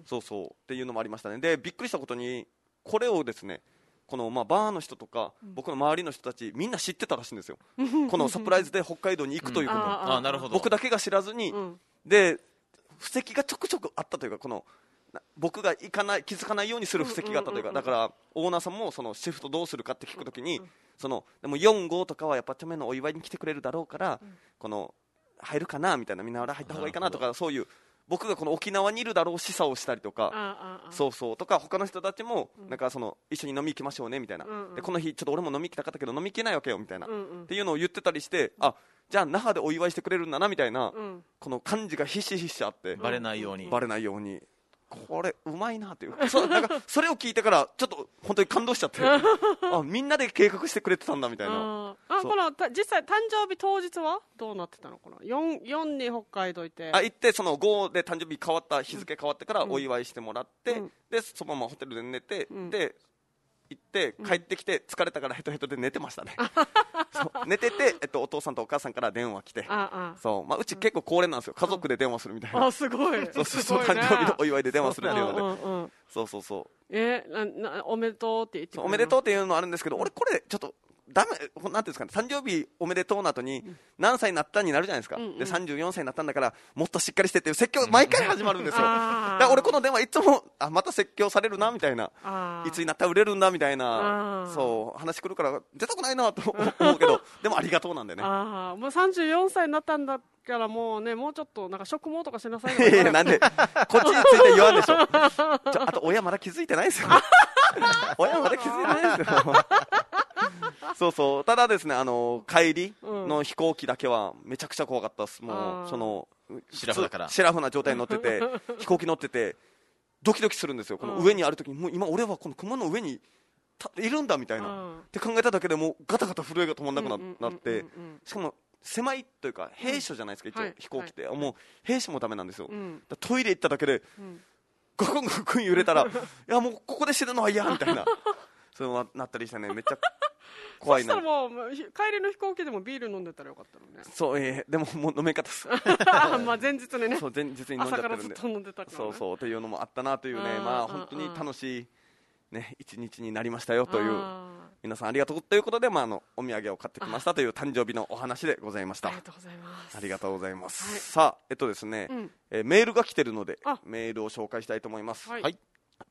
[SPEAKER 1] そうそうっていうのもありましたね。でびっくりしたことにこれをですね、このまあバーの人とか、うん、僕の周りの人たちみんな知ってたらしいんですよこのサプライズで北海道に行くということ、うん、
[SPEAKER 2] ああ、なるほど。
[SPEAKER 1] 僕だけが知らずに、うん、で布石がちょくちょくあったというか、この僕が行かない気づかないようにする布石があったというか、うんうんうんうん、だからオーナーさんもそのシフトどうするかって聞くときに、うんうん、そのでもよん、ごとかはやっぱチョメのお祝いに来てくれるだろうから、うん、この入るかなみたいな、みんな入った方がいいかなとか、そういう僕がこの沖縄にいるだろう示唆をしたりとか、ああそうそうとか、他の人たちもなんかその一緒に飲み行きましょうねみたいな、うんうん、でこの日ちょっと俺も飲み行きたかったけど飲み行けないわけよみたいな、うんうん、っていうのを言ってたりして、あ、じゃあ那覇でお祝いしてくれるんだなみたいな、うん、この感じがひしひしあって、
[SPEAKER 2] バレないように
[SPEAKER 1] バレないように、これうまいなっていう、そ, なんかそれを聞いてからちょっと本当に感動しちゃってあ、みんなで計画してくれてたんだみたいな。
[SPEAKER 3] ああ、この実際誕生日当日はどうなってたのかな。 4, 4に北海道行って
[SPEAKER 1] あ行ってそのごで誕生日変わった日付変わってからお祝いしてもらって、うん、でそのままホテルで寝て、うん、で行って帰ってきて疲れたからヘトヘトで寝てましたねそう寝てて、えっと、お父さんとお母さんから電話来て、ああそう、まあ、うち結構恒例なんですよ、家族で電話するみたいな、
[SPEAKER 3] あ、すごい
[SPEAKER 1] そうそうそう、誕生日のお祝いで電話するっていうので、うんうん、そうそうそう、
[SPEAKER 3] えー、ななおめでとうって言ってくれるの。
[SPEAKER 1] おめでとうっていうのあるんですけど、俺これちょっとダメなんていうんですかね、誕生日おめでとうの後に何歳になったになるじゃないですか、うんうん、でさんじゅうよんさいになったんだからもっとしっかりしてっていう説教毎回始まるんですよだから俺この電話いつもあまた説教されるなみたいな、いつになったら売れるんだみたいな、そう話来るから出たくないなと思うけどでもありがとうなんでね、
[SPEAKER 3] あもうさんじゅうよんさいになったんだからもうね、もうちょっとなんか植毛とかしなさい
[SPEAKER 1] よいやなんでこっちについて言わんでしょちょあと親まだ気づいてないですよ親まだ気づいてないですよそうそう、ただですね、あの帰りの飛行機だけはめちゃくちゃ怖かったです、もうその
[SPEAKER 2] シラフだから
[SPEAKER 1] シラフな状態に乗ってて飛行機乗っててドキドキするんですよ、この上にあるときに、もう今俺はこの雲の上にいるんだみたいなって考えただけでもうガタガタ震えが止まんなく な,、うんうんうんうん、なってしかも狭いというか閉所じゃないですか、うん、一応飛行機って、はい、もう閉所もダメなんですよ、うん、だトイレ行っただけで、うん、ガクンガクン揺れたらいやもうここで死ぬのは嫌みたいなそうなったりしてね、めっちゃ怖いな。
[SPEAKER 3] そしたらもう帰りの飛行機でもビール飲んでたらよかったのね。
[SPEAKER 1] そう、えー、でももう飲め方です
[SPEAKER 3] まあ前日にね、
[SPEAKER 1] そう前日に飲んじゃってるんで、朝からずっ
[SPEAKER 3] と飲んでたから、ね、
[SPEAKER 1] そうそうっていうのもあったなというね、まあ本当に楽しいね一日になりましたよという、皆さんありがとうということで、まあ、あのお土産を買ってきましたという誕生日のお話でございました。
[SPEAKER 3] ありがとうございます。
[SPEAKER 1] ありがとうございます、はい、さあえっとですね、うん、えー、メールが来てるのでメールを紹介したいと思います。はい、はい、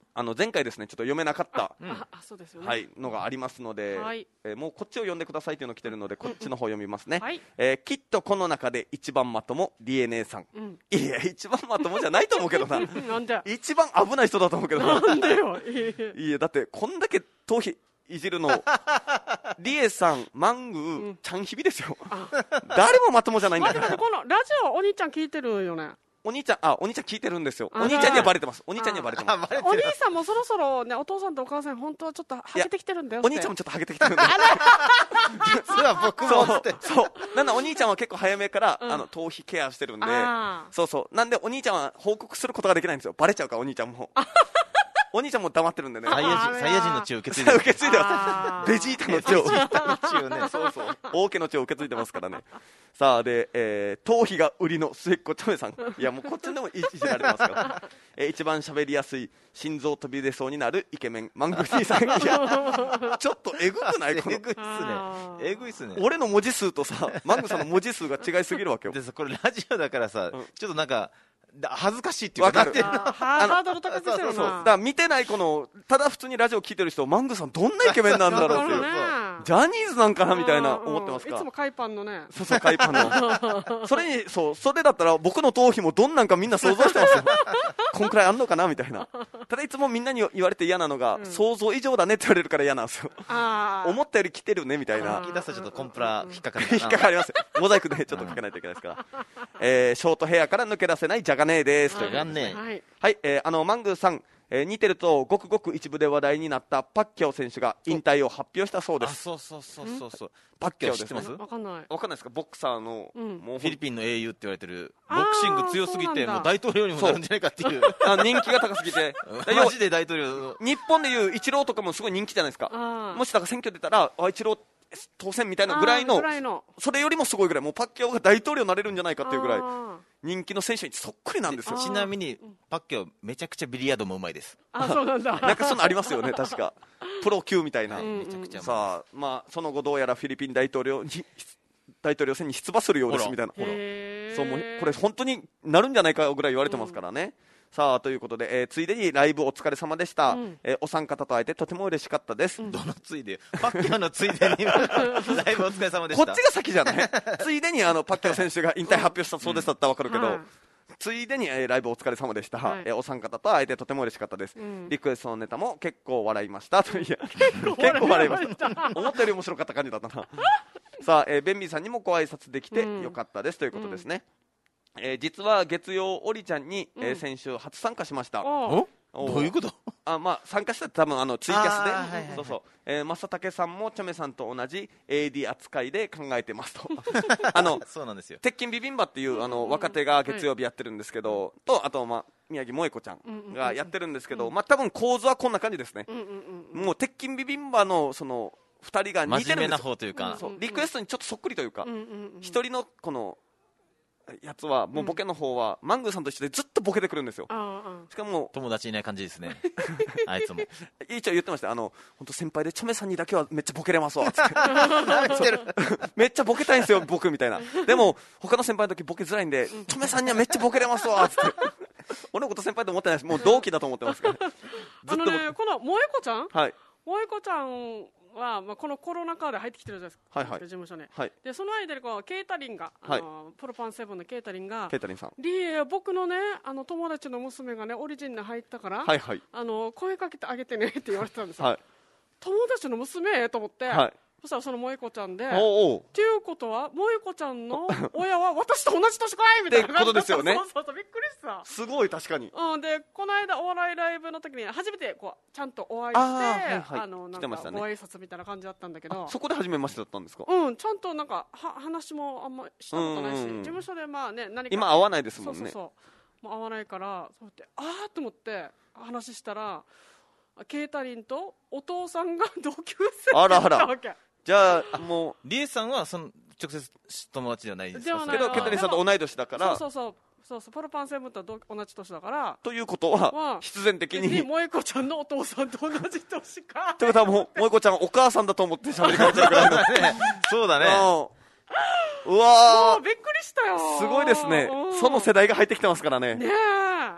[SPEAKER 1] あの前回ですねちょっと読めなかった
[SPEAKER 3] ああそうですよね、
[SPEAKER 1] はい、のがありますので、
[SPEAKER 3] はい
[SPEAKER 1] えーもうこっちを読んでくださいというのが来てるのでこっちの方読みますね、
[SPEAKER 3] はい
[SPEAKER 1] えーきっとこの中で一番まとも ディーエヌエー さん、
[SPEAKER 3] うん
[SPEAKER 1] いや一番まともじゃないと思うけどな
[SPEAKER 3] なんで
[SPEAKER 1] 一番危ない人だと思うけどな
[SPEAKER 3] なんでよいい
[SPEAKER 1] いやだってこんだけ頭皮いじるのリエさん、マングー、ちゃんひびですよ誰もまともじゃないん
[SPEAKER 3] まあ
[SPEAKER 1] だから
[SPEAKER 3] でもこのラジオお兄ちゃん聞いてるよね
[SPEAKER 1] お兄ちゃんあお兄ちゃん聞いてるんですよ
[SPEAKER 3] あ
[SPEAKER 1] お兄ちゃんにはバレてますお兄ちゃんにはバレてます
[SPEAKER 3] お兄さんもそろそろねお父さんとお母さん本当はちょっとはげてきてるんだよって
[SPEAKER 1] お兄ちゃんもちょっとハゲてきてるんで
[SPEAKER 2] 実は僕
[SPEAKER 1] そう
[SPEAKER 2] もって
[SPEAKER 1] そうなんだお兄ちゃんは結構早めから、
[SPEAKER 3] うん
[SPEAKER 1] あの頭皮ケアしてるんで
[SPEAKER 3] あー
[SPEAKER 1] そうそうなんでお兄ちゃんは報告することができないんですよバレちゃうからお兄ちゃんもお兄ちゃんも黙ってるんでね
[SPEAKER 2] サイヤ
[SPEAKER 3] あれは
[SPEAKER 2] 人サイヤ人の血を受け継いでる
[SPEAKER 1] 受け継いでま
[SPEAKER 3] あー
[SPEAKER 1] すベジータの血を
[SPEAKER 2] 血をね
[SPEAKER 1] そうそう王家の血を受け継いでますからねさあで、えー、頭皮が売りの末っ子チョメさんいやもうこっちでもいじられてますから、えー、一番喋りやすい心臓飛び出そうになるイケメンマングーティーさんいやちょっとえぐくないこの
[SPEAKER 2] えぐいっ
[SPEAKER 3] あー
[SPEAKER 2] すねえぐいっすね
[SPEAKER 1] 俺の文字数とさマングーさんの文字数が違いすぎるわけよ
[SPEAKER 2] でさこれラジオだからさ、
[SPEAKER 1] うん
[SPEAKER 2] ちょっとなんかだ恥ずかしいっていう
[SPEAKER 1] わかる
[SPEAKER 2] なんていうの
[SPEAKER 3] あーハハードル高くしてるな
[SPEAKER 1] そうだから見てないこのただ普通にラジオ聞いてる人マングーさんどんなイケメンなんだろうっていう
[SPEAKER 3] わかるね
[SPEAKER 1] ジャニーズなんかなみたいな思ってますか
[SPEAKER 3] うんいつも海パンのね
[SPEAKER 1] そうそう海パンのそれにそうそれだったら僕の頭皮もどんなんかみんな想像してますよこんくらいあんのかなみたいなただいつもみんなに言われて嫌なのが、
[SPEAKER 3] うん
[SPEAKER 1] 想像以上だねって言われるから嫌なんですよ
[SPEAKER 3] あー
[SPEAKER 1] 思ったより来てるねみたいな
[SPEAKER 3] あー
[SPEAKER 2] 聞き出すとちょっとコンプラ引っかかる
[SPEAKER 1] 引っかかりますよモザイクでちょっとかけないといけないですから、えーショートヘアから抜け出せないジャガネーですという
[SPEAKER 2] じゃがね
[SPEAKER 3] はい
[SPEAKER 1] はい、えーあのマングーさん、えー似てるとごくごく一部で話題になったパッキャオ選手が引退を発表したそうで
[SPEAKER 2] あ
[SPEAKER 1] す
[SPEAKER 2] そうそうそうそうそう
[SPEAKER 1] パッキャオ
[SPEAKER 2] 知ってます
[SPEAKER 3] わかんない
[SPEAKER 1] わかんないですかボクサーの、
[SPEAKER 3] うん
[SPEAKER 1] もう
[SPEAKER 2] フィリピンの英雄って言われてる
[SPEAKER 3] あー
[SPEAKER 2] ボクシング強すぎ
[SPEAKER 3] そうなんだ
[SPEAKER 2] てもう大統領にもなるんじゃないかっていう
[SPEAKER 1] あ人気が高すぎて
[SPEAKER 2] マジで大統領
[SPEAKER 1] 日本でいうイチローとかもすごい人気じゃないですか
[SPEAKER 3] あー
[SPEAKER 1] もしだから選挙出たらあイチロー当選みたいなぐらい
[SPEAKER 3] あー
[SPEAKER 1] の
[SPEAKER 3] ぐらいの
[SPEAKER 1] それよりもすごいぐらいもうパッキャオが大統領になれるんじゃないかっていうぐらい
[SPEAKER 3] あ
[SPEAKER 1] 人気の選手にそっくりなんですよ
[SPEAKER 3] あー
[SPEAKER 2] ちなみにパッキャオめちゃくちゃビリヤードもうまいです
[SPEAKER 3] ーあそうなんだ
[SPEAKER 1] なんかそんなのありますよね確かプロ級みたいな、
[SPEAKER 3] うん
[SPEAKER 2] めちゃくちゃ
[SPEAKER 1] さあまあその後どうやらフィリピン大統領に大統領選に出馬するようです
[SPEAKER 2] ほら
[SPEAKER 1] みたいな
[SPEAKER 3] へー
[SPEAKER 1] そうもうこれ本当になるんじゃないかぐらい言われてますからね、さあということで、えーついでにライブお疲れ様でした、
[SPEAKER 3] うん
[SPEAKER 1] えーお三方と会えてとても嬉しかったです、
[SPEAKER 2] どのついでパッキャオのついでにライブお疲れ様でした
[SPEAKER 1] こっちが先じゃないついでにあのパッキャオ選手が引退発表したそうですだったら分かるけど、
[SPEAKER 3] はい
[SPEAKER 1] ついでに、えーライブお疲れ様でした、
[SPEAKER 3] はい
[SPEAKER 1] えーお三方と会えてとても嬉しかったです、
[SPEAKER 3] うん
[SPEAKER 1] リクエストのネタも結構笑いましたといや結構笑いました思ったより面白かった感じだったなさあ、えー、ベンビーさんにもご挨拶できて
[SPEAKER 3] うん
[SPEAKER 1] よかったですということですね、えー実は月曜オリちゃんに、えー
[SPEAKER 3] うん
[SPEAKER 1] 先週初参加しました、
[SPEAKER 3] おう
[SPEAKER 2] おどういうこと
[SPEAKER 1] あまあ、参加したら多分あのツイキャスで、
[SPEAKER 2] あーはいはいはい
[SPEAKER 1] そうそう、えー、正竹さんもチョメさんと同じ エーディー 扱いで考えてますとあの
[SPEAKER 2] そうなんですよ
[SPEAKER 1] 鉄筋ビビンバっていうあの若手が月曜日やってるんですけど、とあと、まあ、宮城萌子ちゃんがやってるんですけど、まあ、多分構図はこんな感じですね、
[SPEAKER 3] うんうんうん
[SPEAKER 1] もう鉄筋ビビンバのそのふたりが似て
[SPEAKER 2] 真面目な
[SPEAKER 1] るんですよ
[SPEAKER 2] 方というか
[SPEAKER 1] そうリクエストにちょっとそっくりというか
[SPEAKER 3] うんうんうん
[SPEAKER 1] 一、人のこのやつはもうボケの方は、マングーさんと一緒でずっとボケてくるんですよ
[SPEAKER 3] ああ
[SPEAKER 1] しかも
[SPEAKER 2] 友達いない感じですねあいつも
[SPEAKER 1] 一応言ってましたあの本当先輩でチョメさんにだけはめっちゃボケれますわつってめっちゃボケたいんですよ僕みたいなでも他の先輩の時ボケづらいんでチョメさんにはめっちゃボケれますわつって俺のこと先輩と思ってないですもう同期だと思ってますからずっ
[SPEAKER 3] あの
[SPEAKER 1] と僕、
[SPEAKER 3] ねこの萌子ちゃん
[SPEAKER 1] はい
[SPEAKER 3] 萌子ちゃんは、まあ、このコロナ禍で入ってきてるじゃないですか、
[SPEAKER 1] はいはい
[SPEAKER 3] 事務所に
[SPEAKER 1] はい
[SPEAKER 3] でその間にこうケータリンが、あのプロパンセブンのケータリンが
[SPEAKER 1] ケータリンさん
[SPEAKER 3] リエ僕のねあの友達の娘がねオリジンに入ったから、
[SPEAKER 1] はいはい
[SPEAKER 3] あの声かけてあげてねって言われてたんですよ、
[SPEAKER 1] はい
[SPEAKER 3] 友達の娘と思って、
[SPEAKER 1] はい
[SPEAKER 3] そしたらその萌子ちゃんで
[SPEAKER 1] おうおう
[SPEAKER 3] っていうことは萌子ちゃんの親は私と同じ年かいみたいな
[SPEAKER 1] ってことですよね
[SPEAKER 3] そうそうそうびっくりした
[SPEAKER 1] すごい確かに
[SPEAKER 3] うん、でこの間お笑いライブの時に初めてこうちゃんとお会いして
[SPEAKER 1] あーはいはい
[SPEAKER 3] あのなんか
[SPEAKER 1] 来てましたね
[SPEAKER 3] ご挨拶みたいな感じだったんだけど、
[SPEAKER 1] そこで初めましてだったんですか
[SPEAKER 3] うん、ちゃんとなんかは話もあんましたことないし、
[SPEAKER 1] うんうんうん
[SPEAKER 3] 事務所でまあね何か
[SPEAKER 1] 今会わないですもんね
[SPEAKER 3] そうそうそうもう会わないからそうやってああと思って話したらケータリンとお父さんが同級生
[SPEAKER 1] あらあら
[SPEAKER 3] だったわけ
[SPEAKER 1] じゃあも
[SPEAKER 2] リエさんはその直接友達ではないですか
[SPEAKER 3] ではない
[SPEAKER 1] うけどケータリンさんと同い年だから
[SPEAKER 3] そうそうそうそうそうプロパンセブンと同同じ年だから
[SPEAKER 1] ということは
[SPEAKER 3] まあ
[SPEAKER 1] 必然的に
[SPEAKER 3] に萌子ちゃんのお父さんと同じ年か
[SPEAKER 1] ってことはもう萌子ちゃんお母さんだと思って喋りかけちゃうぐらいの
[SPEAKER 2] そうだね
[SPEAKER 1] うんうわ
[SPEAKER 3] もうびっくりしたよ
[SPEAKER 1] ーすごいですね
[SPEAKER 3] うん
[SPEAKER 1] その世代が入ってきてますからね
[SPEAKER 3] ねえ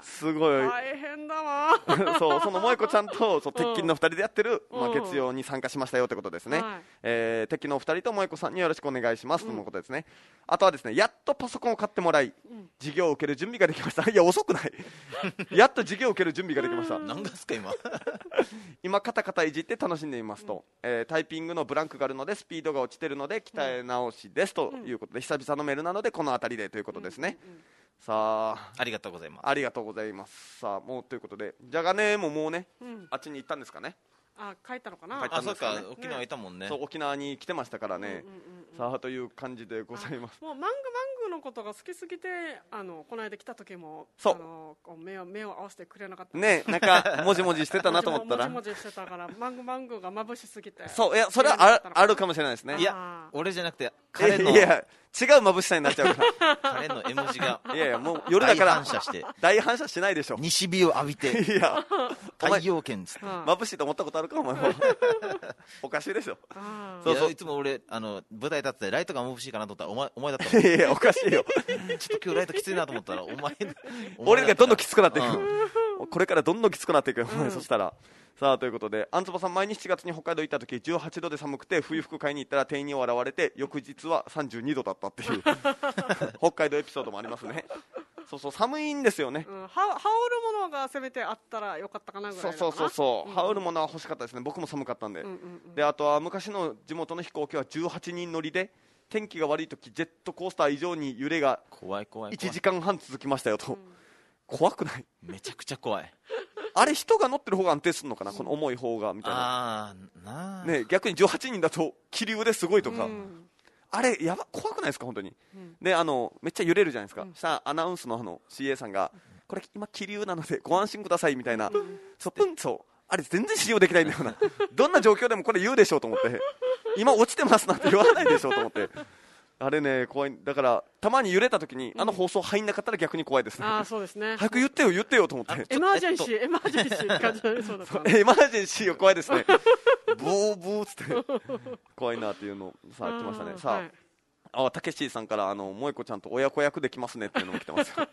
[SPEAKER 1] すごい
[SPEAKER 3] 大変だわ
[SPEAKER 1] そうその萌子ちゃんとそう鉄筋のふたりでやってる、まあ、
[SPEAKER 3] うん
[SPEAKER 1] 月曜に参加しましたよということですね、
[SPEAKER 3] はい、
[SPEAKER 1] えー、鉄筋のお二人と萌子さんによろしくお願いします、うん、ということですね。あとはですね、やっとパソコンを買ってもらい、うん、授業を受ける準備ができましたいや遅くないやっと授業を受ける準備ができました
[SPEAKER 2] 何ですか今
[SPEAKER 1] 今カタカタいじって楽しんでいますと、うん、えー、タイピングのブランクがあるのでスピードが落ちてるので鍛え直しです、うん、ということで久々のメールなのでこの辺りでということですね、うんうんうん、さあ
[SPEAKER 2] ありがとうございます
[SPEAKER 1] ありがとうございます。さあもうということでじゃがねももうね、うん、あっちに行ったんですかね。
[SPEAKER 3] あ帰ったのかな。
[SPEAKER 1] 帰ったんですかね。
[SPEAKER 2] あそうか沖縄いたもんね。
[SPEAKER 1] そう沖縄に来てましたからね、うんうんうんうん、さあという感じでございます。
[SPEAKER 3] もうマングマングのことが好きすぎてあのこの間来た時も
[SPEAKER 1] そう
[SPEAKER 3] あのこう目を目を合わせてくれなかった
[SPEAKER 1] ね。なんかもじもじしてたなと思ったら
[SPEAKER 3] もじもじしてたからマングマングが眩しすぎて
[SPEAKER 1] そういやそれは あ, あるかもしれないですね。
[SPEAKER 2] いや俺じゃなくて彼の
[SPEAKER 1] いや違う眩しさになっちゃうから
[SPEAKER 2] 彼の M 字が
[SPEAKER 1] いやいやもう夜だから
[SPEAKER 2] 大反射して
[SPEAKER 1] 大反射しないでしょ。
[SPEAKER 2] 西日を浴びて
[SPEAKER 1] いや
[SPEAKER 2] 太陽圏つって
[SPEAKER 1] 眩しいと思ったことあるかお前もおかしいでしょ。
[SPEAKER 2] そうそういつも俺あの舞台立ってライトが眩しいかなと思ったらお前お前だった
[SPEAKER 1] いやいやおかしいよ
[SPEAKER 2] ちょっと今日ライトきついなと思ったらお前
[SPEAKER 1] 俺がどんどんきつくなっていく、うん、これからどんどんきつくなっていく、うん、そしたらさあということでアンツボさん前にしちがつに北海道行った時じゅうはちどで寒くて冬服買いに行ったら店員に笑われて翌日はさんじゅうにどだったっていう北海道エピソードもありますね。そうそう寒いんですよね、うん、
[SPEAKER 3] は羽織るものがせめてあったらよかったかなぐらいかな。
[SPEAKER 1] そうそうそう、うん、羽織るものは欲しかったですね。僕も寒かったんで、うんうんうん、であとは昔の地元の飛行機はじゅうはちにん乗りで天気が悪い時ジェットコースター以上に揺れがいちじかんはん続きましたよと。怖くない？
[SPEAKER 2] めちゃくちゃ怖い。
[SPEAKER 1] あれ人が乗ってる方が安定するのかな、この重い方がみたいな。
[SPEAKER 2] あな
[SPEAKER 1] ね、逆にじゅうはちにんだと気流ですごいとか、うん、あれやば怖くないですか本当に、うん、であのめっちゃ揺れるじゃないですか、うん、さあアナウンスのあの シーエー さんがこれ今気流なのでご安心くださいみたいな、うん、そうプンそうあれ全然使用できないんだよなどんな状況でもこれ言うでしょうと思って今落ちてますなんて言わないでしょうと思ってあれね怖い。だからたまに揺れた時にあの放送入んなかったら逆に怖いですね、うん、
[SPEAKER 3] あそうですね。
[SPEAKER 1] 早く言ってよ言ってよと思って
[SPEAKER 3] エマージェンシーエマージェンシーって感じになりそうだった
[SPEAKER 1] エマージェンシーが怖いですねブーブーつって怖いなっていうのをさあ来ましたね。さあ、はい、あたけしさんからあの萌子ちゃんと親子役できますねっていうのも来てますよ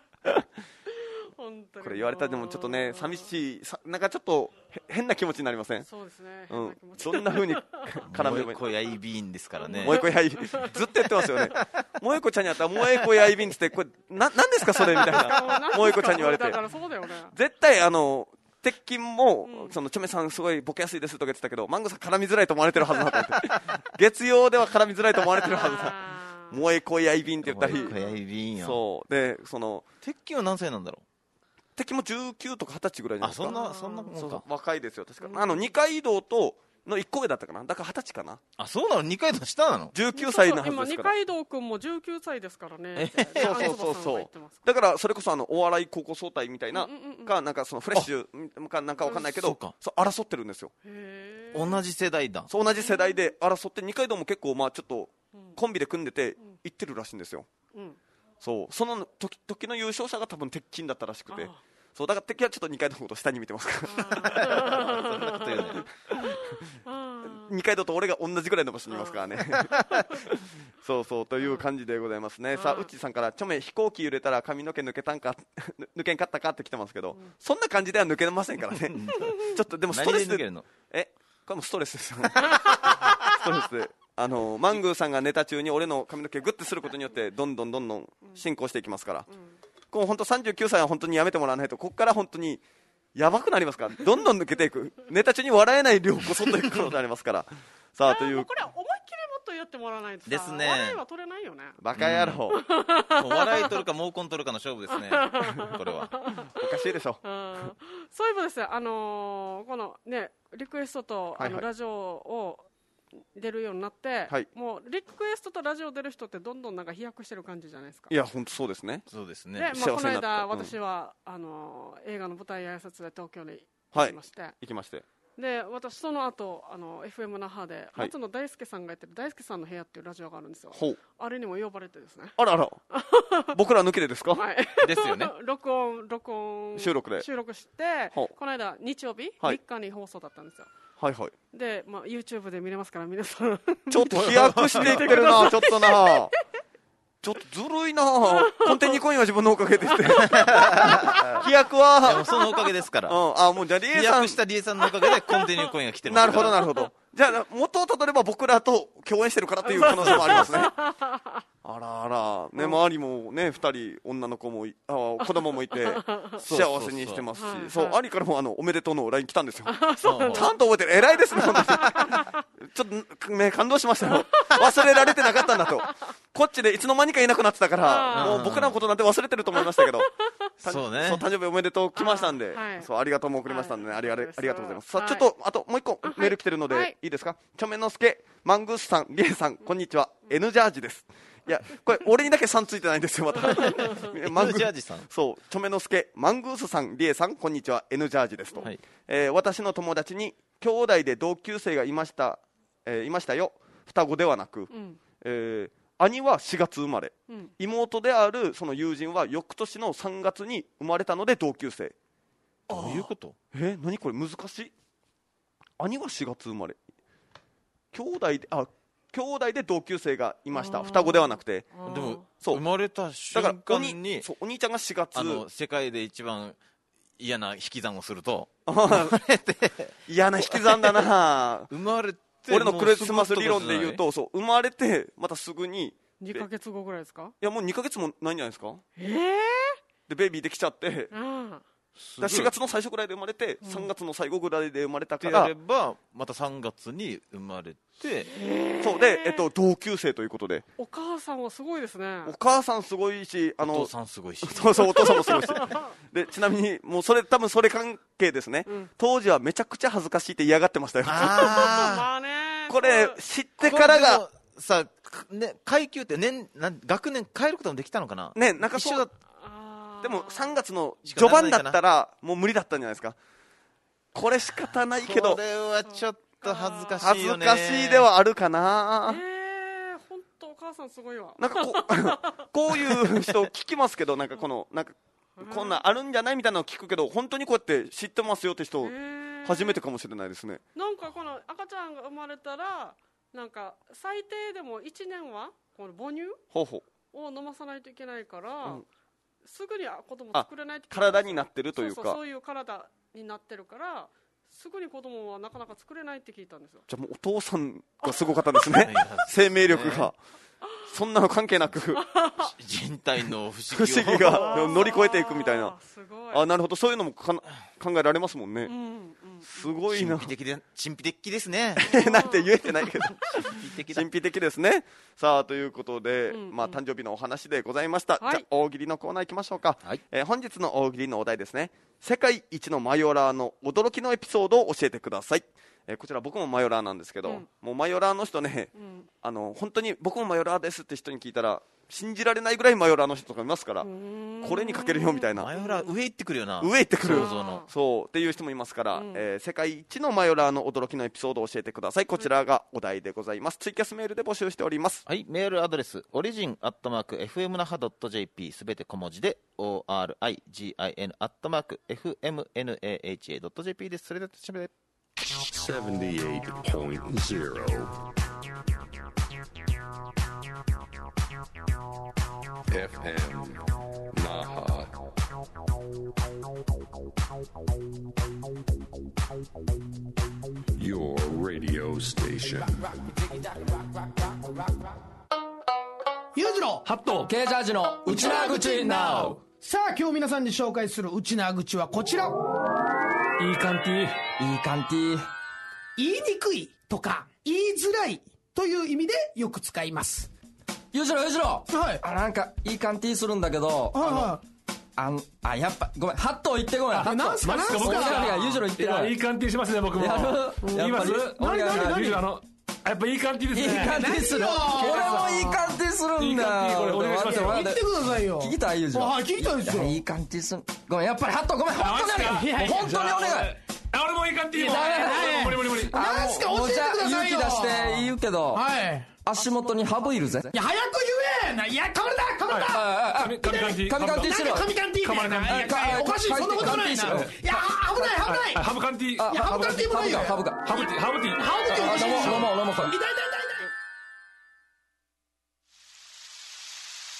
[SPEAKER 1] これ言われたらでもちょっとね寂しいさなんかちょっと変な気持ちになりません？
[SPEAKER 3] そうですね、
[SPEAKER 1] うん、どんな風に絡め
[SPEAKER 2] 萌子やいびんですからね。
[SPEAKER 1] 萌子やいずっと言ってますよね萌子ちゃんにあったら萌子やいびんってこれな何ですかそれみたいな萌子ちゃんに言われて
[SPEAKER 3] だからそうだよね。
[SPEAKER 1] 絶対あの鉄筋も、うん、そのチョメさんすごいボケやすいですとか言ってたけどマンゴーさん絡みづらいと思われてるはずだと思って月曜では絡みづらいと思われてるはずだ萌えこやいびんって言ったり
[SPEAKER 2] 萌えこやいびんよ。
[SPEAKER 1] そうでその
[SPEAKER 2] 鉄筋は何歳なんだろう。
[SPEAKER 1] 鉄筋もじゅうきゅうとかはたちぐらいじゃないですか。
[SPEAKER 2] あそんなそんなもんか。
[SPEAKER 1] そうそう若いですよ確か、うん、あの二階堂とのいっこ上だったかなだからはたちかな。
[SPEAKER 2] あそうなの二階堂下なの
[SPEAKER 1] じゅうきゅうさいのはずですから。
[SPEAKER 3] 今二階堂君もじゅうきゅうさいですからね
[SPEAKER 1] そうそうそうそうだからそれこそあのお笑い高校総体みたいな、うんうんうん、かなんかそのフレッシュかなんかわかんないけど、うん、そうそう争ってるんですよ。
[SPEAKER 3] へ
[SPEAKER 2] 同じ世代だ。
[SPEAKER 1] そう同じ世代で争って二階堂も結構まあちょっとコンビで組んでて行ってるらしいんですよ、うん、そうその時時の優勝者が多分鉄筋だったらしくてそうだから敵はちょっとにかい堂のこと下に見てますからにかい堂と俺が同じぐらいの場所にいますからねそうそうという感じでございますね。さあうっちーさんからちょめ飛行機揺れたら髪の毛抜けたんか抜けんかったかって来てますけど、うん、そんな感じでは抜けませんからねちょっとでもストレスで
[SPEAKER 2] で
[SPEAKER 1] えこれもストレスですよストレスであのマングーさんがネタ中に俺の髪の毛グッてすることによってどんどんどんどん進行していきますから、うんうんこう本当さんじゅうきゅうさいは本当にやめてもらわないとここから本当にやばくなりますからどんどん抜けていくネタ中に笑えない量こそということになりますからさあという
[SPEAKER 3] これは思いっきりもっと言ってもらわないとさ
[SPEAKER 2] ですね
[SPEAKER 3] 笑いは取れないよね
[SPEAKER 1] バカ野郎、
[SPEAKER 2] うん、もう笑い取るか毛根取るかの勝負ですねこれは
[SPEAKER 1] おかしいでしょ、
[SPEAKER 3] うん、そういえばですね、あのー、このねリクエストとあの、はいはい、ラジオを出るようになって、はい、もうリクエストとラジオ出る人ってどんどんなんか飛躍してる感じじゃないですか。
[SPEAKER 1] いや本当そうですね。
[SPEAKER 2] そうですね。
[SPEAKER 3] で、まあ、この間私は、うん、あの映画の舞台挨拶で東京に行きまして、はい、
[SPEAKER 1] 行きまして
[SPEAKER 3] で私その後あの エフエム 那覇で、はい、松野大輔さんがやってる大輔さんの部屋っていうラジオがあるんですよ。あれにも呼ばれてですね。
[SPEAKER 1] あらあら僕ら抜けてですか
[SPEAKER 3] はい
[SPEAKER 2] ですよね
[SPEAKER 3] 録音録音
[SPEAKER 1] 収録で
[SPEAKER 3] 収録してこの間日曜日、はい、みっかに放送だったんですよ。
[SPEAKER 1] はいはい、
[SPEAKER 3] で、まあ、YouTube で見れますから皆さん
[SPEAKER 1] ちょっと飛躍していってるなちょっとなちょっとずるいなコンテニコインは自分のおかげですって飛躍は
[SPEAKER 2] でもそのおかげですから、
[SPEAKER 1] うん、あもうじゃあリエさん
[SPEAKER 2] 飛躍したリエさんのおかげでコンテニコインが来てる
[SPEAKER 1] なるほどなるほどじゃあ元をたどれば僕らと共演してるからという可能性もありますねあらあら、ね、周りもねふたり女の子もあ子供もいて幸せにしてますしそう兄からもあのおめでとうの ライン 来たんですよちゃんと覚えてる偉いですね本当にちょっと、ね、感動しましたよ忘れられてなかったんだとこっちでいつの間にかいなくなってたからもう僕らのことなんて忘れてると思いましたけど
[SPEAKER 2] そうね
[SPEAKER 1] そう誕生日おめでとう来ましたんで、はい、そうありがとうも送りましたんで、ね、ありありありがとうございます、はい、さあちょっとあともう一個メール来てるので、はい、いいですかチョメノスケマングースさんリエさんこんにちは N ジャージですいやこれ俺にだけさんついてないんですよまた
[SPEAKER 2] マングースジャージさん
[SPEAKER 1] そうチョメノスケマングースさんリエさんこんにちは N ジャージですと、はいえー、私の友達に兄弟で同級生がいました、えー、いましたよ双子ではなく、うんえー兄はしがつ生まれ、うん、妹であるその友人は翌年のさんがつに生まれたので同級生
[SPEAKER 2] どういうこと
[SPEAKER 1] えー、何これ難しい兄はしがつ生まれ兄弟であ兄弟で同級生がいました双子ではなくて
[SPEAKER 2] でもそう生まれた瞬間に
[SPEAKER 1] そうお兄ちゃんがしがつ
[SPEAKER 2] あの世界で一番嫌な引き算をすると
[SPEAKER 1] 嫌な引き算だな
[SPEAKER 2] 生まれて
[SPEAKER 1] 俺のクリスマス理論で言うとそう生まれてまたすぐに
[SPEAKER 3] にかげつごぐらいですか
[SPEAKER 1] いやもうにかげつもないんじゃないですか
[SPEAKER 3] えー、
[SPEAKER 1] でベイビーできちゃって
[SPEAKER 3] あ
[SPEAKER 1] だしがつの最初ぐらいで生まれて、うん、さんがつの最後ぐらいで生まれたから
[SPEAKER 2] であればまたさんがつに生まれて
[SPEAKER 1] そうで、えっと、同級生ということで
[SPEAKER 3] お母さんはすごいですね
[SPEAKER 1] お母さんすごいしあの
[SPEAKER 2] お父さんすごいし
[SPEAKER 1] そうそうお父さんもすごいしでちなみにもうそれ多分それ関係ですね、うん、当時はめちゃくちゃ恥ずかしいって嫌がってましたよ
[SPEAKER 2] あ
[SPEAKER 3] まあね
[SPEAKER 1] これ知ってからが
[SPEAKER 2] さね階級って年なん学年変えることもできたのかな
[SPEAKER 1] ねなんかそうでもさんがつの序盤だったらもう無理だったんじゃないですかこれ仕方ないけど
[SPEAKER 2] これはちょっと恥ずかしいよね
[SPEAKER 1] 恥ずかしいではあるかな
[SPEAKER 3] えー、本当お母さんすごいわ
[SPEAKER 1] なんかここういう人聞きますけどなんかこのなんかこんなんあるんじゃないみたいなの聞くけど本当にこうやって知ってますよって人初めてかもしれないですね
[SPEAKER 3] なんかこの赤ちゃんが生まれたらなんか最低でもいちねんはこの母乳
[SPEAKER 1] ほうほ
[SPEAKER 3] うを飲まさないといけないから、うんすぐに子供作れないって
[SPEAKER 1] 体になってるというか
[SPEAKER 3] そうそう、そういう体になってるからすぐに子供はなかなか作れないって聞いたんですよ
[SPEAKER 1] じゃあもうお父さんがすごかったんですね生命力がそんなの関係なく
[SPEAKER 2] 人体の不思議を
[SPEAKER 1] 不思議が乗り越えていくみたいな
[SPEAKER 3] すごい
[SPEAKER 1] あなるほどそういうのもかな考えられますもんね、
[SPEAKER 3] うんうん、
[SPEAKER 1] すごいな
[SPEAKER 2] 神秘的で神秘的ですね
[SPEAKER 1] なんて言えてないけど
[SPEAKER 2] 神秘的だ
[SPEAKER 1] 神秘的ですねさあということで、うんうんまあ、誕生日のお話でございました、はい、じゃあ大喜利のコーナー行きましょうか、はいえー、本日の大喜利のお題ですね世界一のマヨラーの驚きのエピソードを教えてくださいえー、こちら僕もマヨラーなんですけど、うん、もうマヨラーの人ね、うん、あの本当に僕もマヨラーですって人に聞いたら信じられないぐらいマヨラーの人とかいますからこれにかけるよみたいな
[SPEAKER 2] マヨラー上行ってくるよな
[SPEAKER 1] 上行ってくる
[SPEAKER 2] 想像の
[SPEAKER 1] そうっていう人もいますから、うんえー、世界一のマヨラーの驚きのエピソードを教えてくださいこちらがお題でございますツイキャスメールで募集しております
[SPEAKER 2] はいメールアドレスオリジンアットマーク エフエムナハドットジェーピー すべて小文字で オーアールアイジーアイエヌ アットマーク エフエムエヌエーエイチエードットジェーピー ですそれでは締めで
[SPEAKER 4] seventy-eight point zeroエフエム Naha Your radio station
[SPEAKER 6] ゆうじろハットケージャージのうちなーぐち Now さあ今日皆さんに紹介するうちなーぐちはこちら
[SPEAKER 7] いいカンティ
[SPEAKER 6] いいカンティ言いにくいとか言いづらいという意味でよく使います。
[SPEAKER 8] ゆうじろゆうじろ、
[SPEAKER 6] はい、
[SPEAKER 8] あなんかいいカンティするんだけど、
[SPEAKER 6] はい、
[SPEAKER 8] あのあやっぱごめんハット言ってごめんハット
[SPEAKER 6] なんすかなんすか僕
[SPEAKER 8] がゆうじろ言ってごめん
[SPEAKER 7] いいカンティしますね僕も
[SPEAKER 8] やる
[SPEAKER 7] 言います
[SPEAKER 6] 何何何
[SPEAKER 7] ゆうじろあのやっぱいいカンティですね
[SPEAKER 8] いいカンティする俺もいいカンティするんだよいいカンティこれお願いしますよ
[SPEAKER 6] 言ってくださいよ
[SPEAKER 8] 聞きたいゆうじろ
[SPEAKER 6] はい聞きたいですよ
[SPEAKER 8] いいカンティするごめんやっぱりハットごめん本当にお願い本当にお願い
[SPEAKER 7] 俺もいいカンティも無理無理無理
[SPEAKER 6] 何すか教えてくださいよ
[SPEAKER 8] 勇気出して言うけど
[SPEAKER 6] はい
[SPEAKER 8] 足元にハブいるぜ
[SPEAKER 6] いや早く言えないやかぶれたかぶれた
[SPEAKER 7] 神カンティ
[SPEAKER 8] 神カンティしてる
[SPEAKER 6] 神カンティおかしいそんなことないないや危ない危ない
[SPEAKER 7] ハブカンティ
[SPEAKER 6] いやハブカンティもないよ
[SPEAKER 8] ハブが
[SPEAKER 7] ハブティハブティ
[SPEAKER 6] ハブティおかしいでしょ
[SPEAKER 8] 飲もう飲もう
[SPEAKER 6] 痛い痛い痛い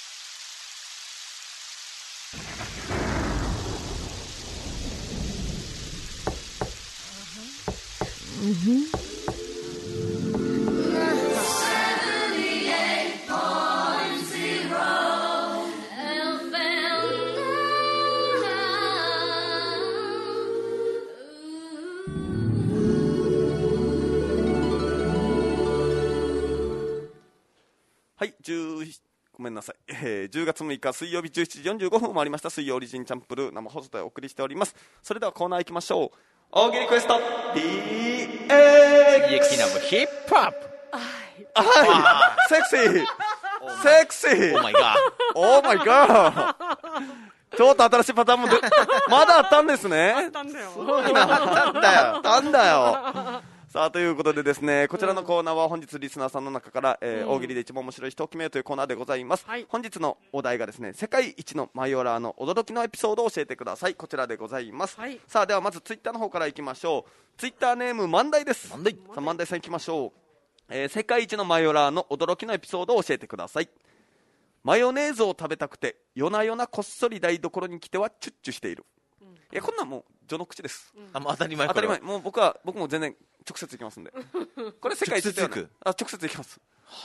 [SPEAKER 1] はい、じゅうごめんなさい、えー、じゅうがつむいか水曜日じゅうしちじよんじゅうごふんを回りました。水曜オリジンチャンプルー生放送でお送りしております。それではコーナー行きましょう。大喜利クエスト ディーエックス
[SPEAKER 2] 雪なむヒップホップ。
[SPEAKER 1] はい、セクシーセクシー
[SPEAKER 2] オーマイガー
[SPEAKER 1] オーマイガーちょっと新しいパターンもでまだあったんですね。
[SPEAKER 3] あったんだよ。
[SPEAKER 2] なんだよ。
[SPEAKER 1] あったんだよ。さあということでですね、こちらのコーナーは本日リスナーさんの中から、えーうん、大喜利で一番面白い人を決めようというコーナーでございます、はい、本日のお題がですね、世界一のマヨラーの驚きのエピソードを教えてください。こちらでございます、はい、さあではまずツイッターの方からいきましょう。ツイッターネーム万代です。
[SPEAKER 2] 万代。
[SPEAKER 1] さあ万代さんいきましょう、えー、世界一のマヨラーの驚きのエピソードを教えてください。マヨネーズを食べたくて夜な夜なこっそり台所に来てはチュッチュしている、うん、いやこんなんもう序の口です、うん、
[SPEAKER 2] あもう当たり前。
[SPEAKER 1] 当たり前。もう僕は僕も全然直接いきますんでこれ世界一ではない。あ直接いきます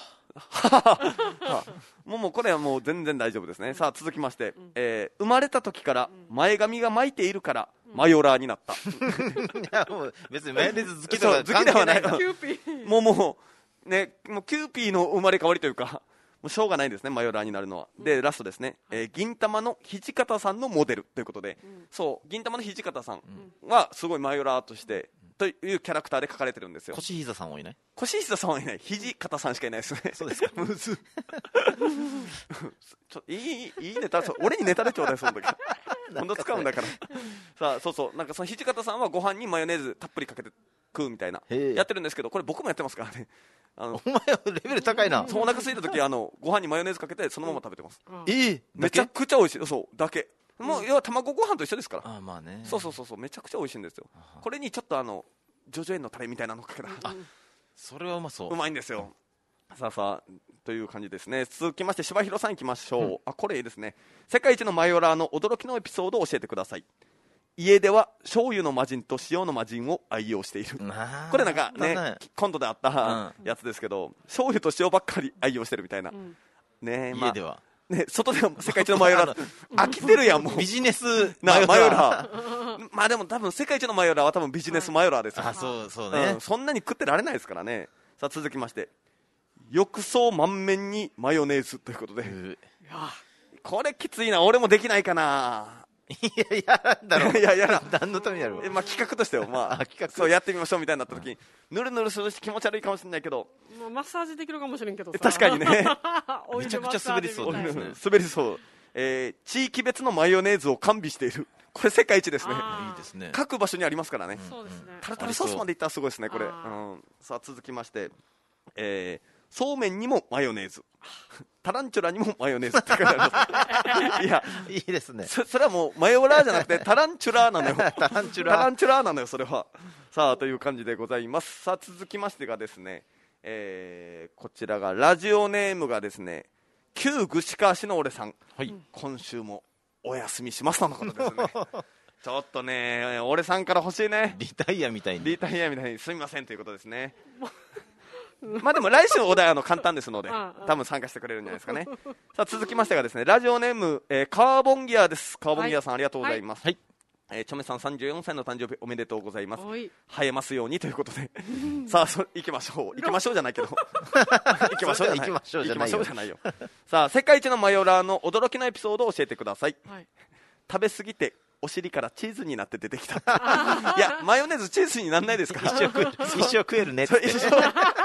[SPEAKER 1] もうもうこれはもう全然大丈夫ですね、うん、さあ続きまして、うんえー、生まれた時から前髪が巻いているからマヨラーになった、うん、
[SPEAKER 2] いやもう別にマヨネーズ好きとか
[SPEAKER 1] 好きではない。
[SPEAKER 3] キューピー
[SPEAKER 1] もうもうねもうキューピーの生まれ変わりというかもうしょうがないですね、マヨラーになるのは、うん、でラストですね、えー、銀玉の土方さんのモデルということで、うん、そう銀玉の土方さんはすごいマヨラーとして、うん、というキャラクターで書かれてるんですよ。
[SPEAKER 2] 腰膝さんはいない。
[SPEAKER 1] 腰膝さんはいない。土方さんしかいないですね。
[SPEAKER 2] そうですか。
[SPEAKER 1] むずちょいいいいネタ、俺にネタでちょうだい。その時今度使うんだからさあそうそう、なんかその土方さんはご飯にマヨネーズたっぷりかけて食うみたいなやってるんですけど、これ僕もやってますからね。あの
[SPEAKER 2] お前はレベル高いな。
[SPEAKER 1] そうお腹空いた時あのご飯にマヨネーズかけてそのまま食べてます、
[SPEAKER 2] うん、えー、
[SPEAKER 1] めちゃくちゃ美味しい。そうだけもう要は卵ご飯と一緒ですから。
[SPEAKER 2] あまあね。
[SPEAKER 1] そうそうそうそうめちゃくちゃ美味しいんですよ。これにちょっとあのジョジョ園のタレみたいなのかけたら、
[SPEAKER 2] あそれはうまそう。
[SPEAKER 1] うまいんですよ。さあさあという感じですね。続きまして柴弘さんいきましょう、うん、あこれいいですね。世界一のマヨラーの驚きのエピソードを教えてください。家では醤油の魔人と塩の魔人を愛用している。これなんかね、ね今度であったやつですけど、うん、醤油と塩ばっかり愛用してるみたいな、うん、ね、まあ、
[SPEAKER 2] 家では
[SPEAKER 1] ね、外では世界一のマヨラー飽きてるやんもう
[SPEAKER 2] ビジネス
[SPEAKER 1] マヨラーまあでも多分世界一のマヨラーは多分ビジネスマヨラーですよ、
[SPEAKER 2] はい、あそうそうね、
[SPEAKER 1] うん、そんなに食ってられないですからね。さあ続きまして浴槽満面にマヨネーズということで、うーこれきついな。俺もできないかな。
[SPEAKER 2] いややらんだろう。
[SPEAKER 1] いややらん
[SPEAKER 2] 何のためにやる。
[SPEAKER 1] え、まあ、企画としてよ、まあ、あ企画そうやってみましょうみたいになった時に、うん、ぬるぬるするし気持ち悪いかもしれないけど、
[SPEAKER 3] もうマッサージできるかもしれんけどさ。
[SPEAKER 1] 確かにね
[SPEAKER 2] めちゃくちゃ滑りそうですね。
[SPEAKER 1] 滑りそう、えー、地域別のマヨネーズを完備している。これ世界一ですね。
[SPEAKER 2] いいですね。
[SPEAKER 1] 各場所にありますからね、
[SPEAKER 3] うん、そうですね。
[SPEAKER 1] タルタルソースまでいったらすごいですねこれ、うん、さあ続きまして、えーそうめんにもマヨネーズタランチュラにもマヨネーズって書いてありますいや
[SPEAKER 2] いいですね。
[SPEAKER 1] そ, それはもうマヨラーじゃなくてタランチュラーなのよ
[SPEAKER 2] タランチュラー
[SPEAKER 1] タランチュラーなのよそれは。さあという感じでございます。さあ続きましてがですね、えー、こちらがラジオネームがですね旧串川市の俺さん、はい、今週もお休みしますとのことですねちょっとね俺さんから欲しいね。
[SPEAKER 2] リタイアみたいに
[SPEAKER 1] リタイアみたいにすみませんということですねまあでも来週のお題は簡単ですので多分参加してくれるんじゃないですかね。さあ続きましてがですねラジオネーム、えー、カーボンギアです。カーボンギアさん、はい、ありがとうございます、はいえー、チョメさんさんじゅうよんさいの誕生日おめでとうございます。生えますようにということでさあそ行きましょう行きましょうじゃないけど行きましょうじゃない
[SPEAKER 2] 行きましょうじゃないよ
[SPEAKER 1] じゃないよさあ世界一のマヨラーの驚きのエピソードを教えてください、はい、食べ過ぎてお尻からチーズになって出てきたいやマヨネーズチーズにならないですか
[SPEAKER 2] 一生食える一生食えるねって
[SPEAKER 1] 一生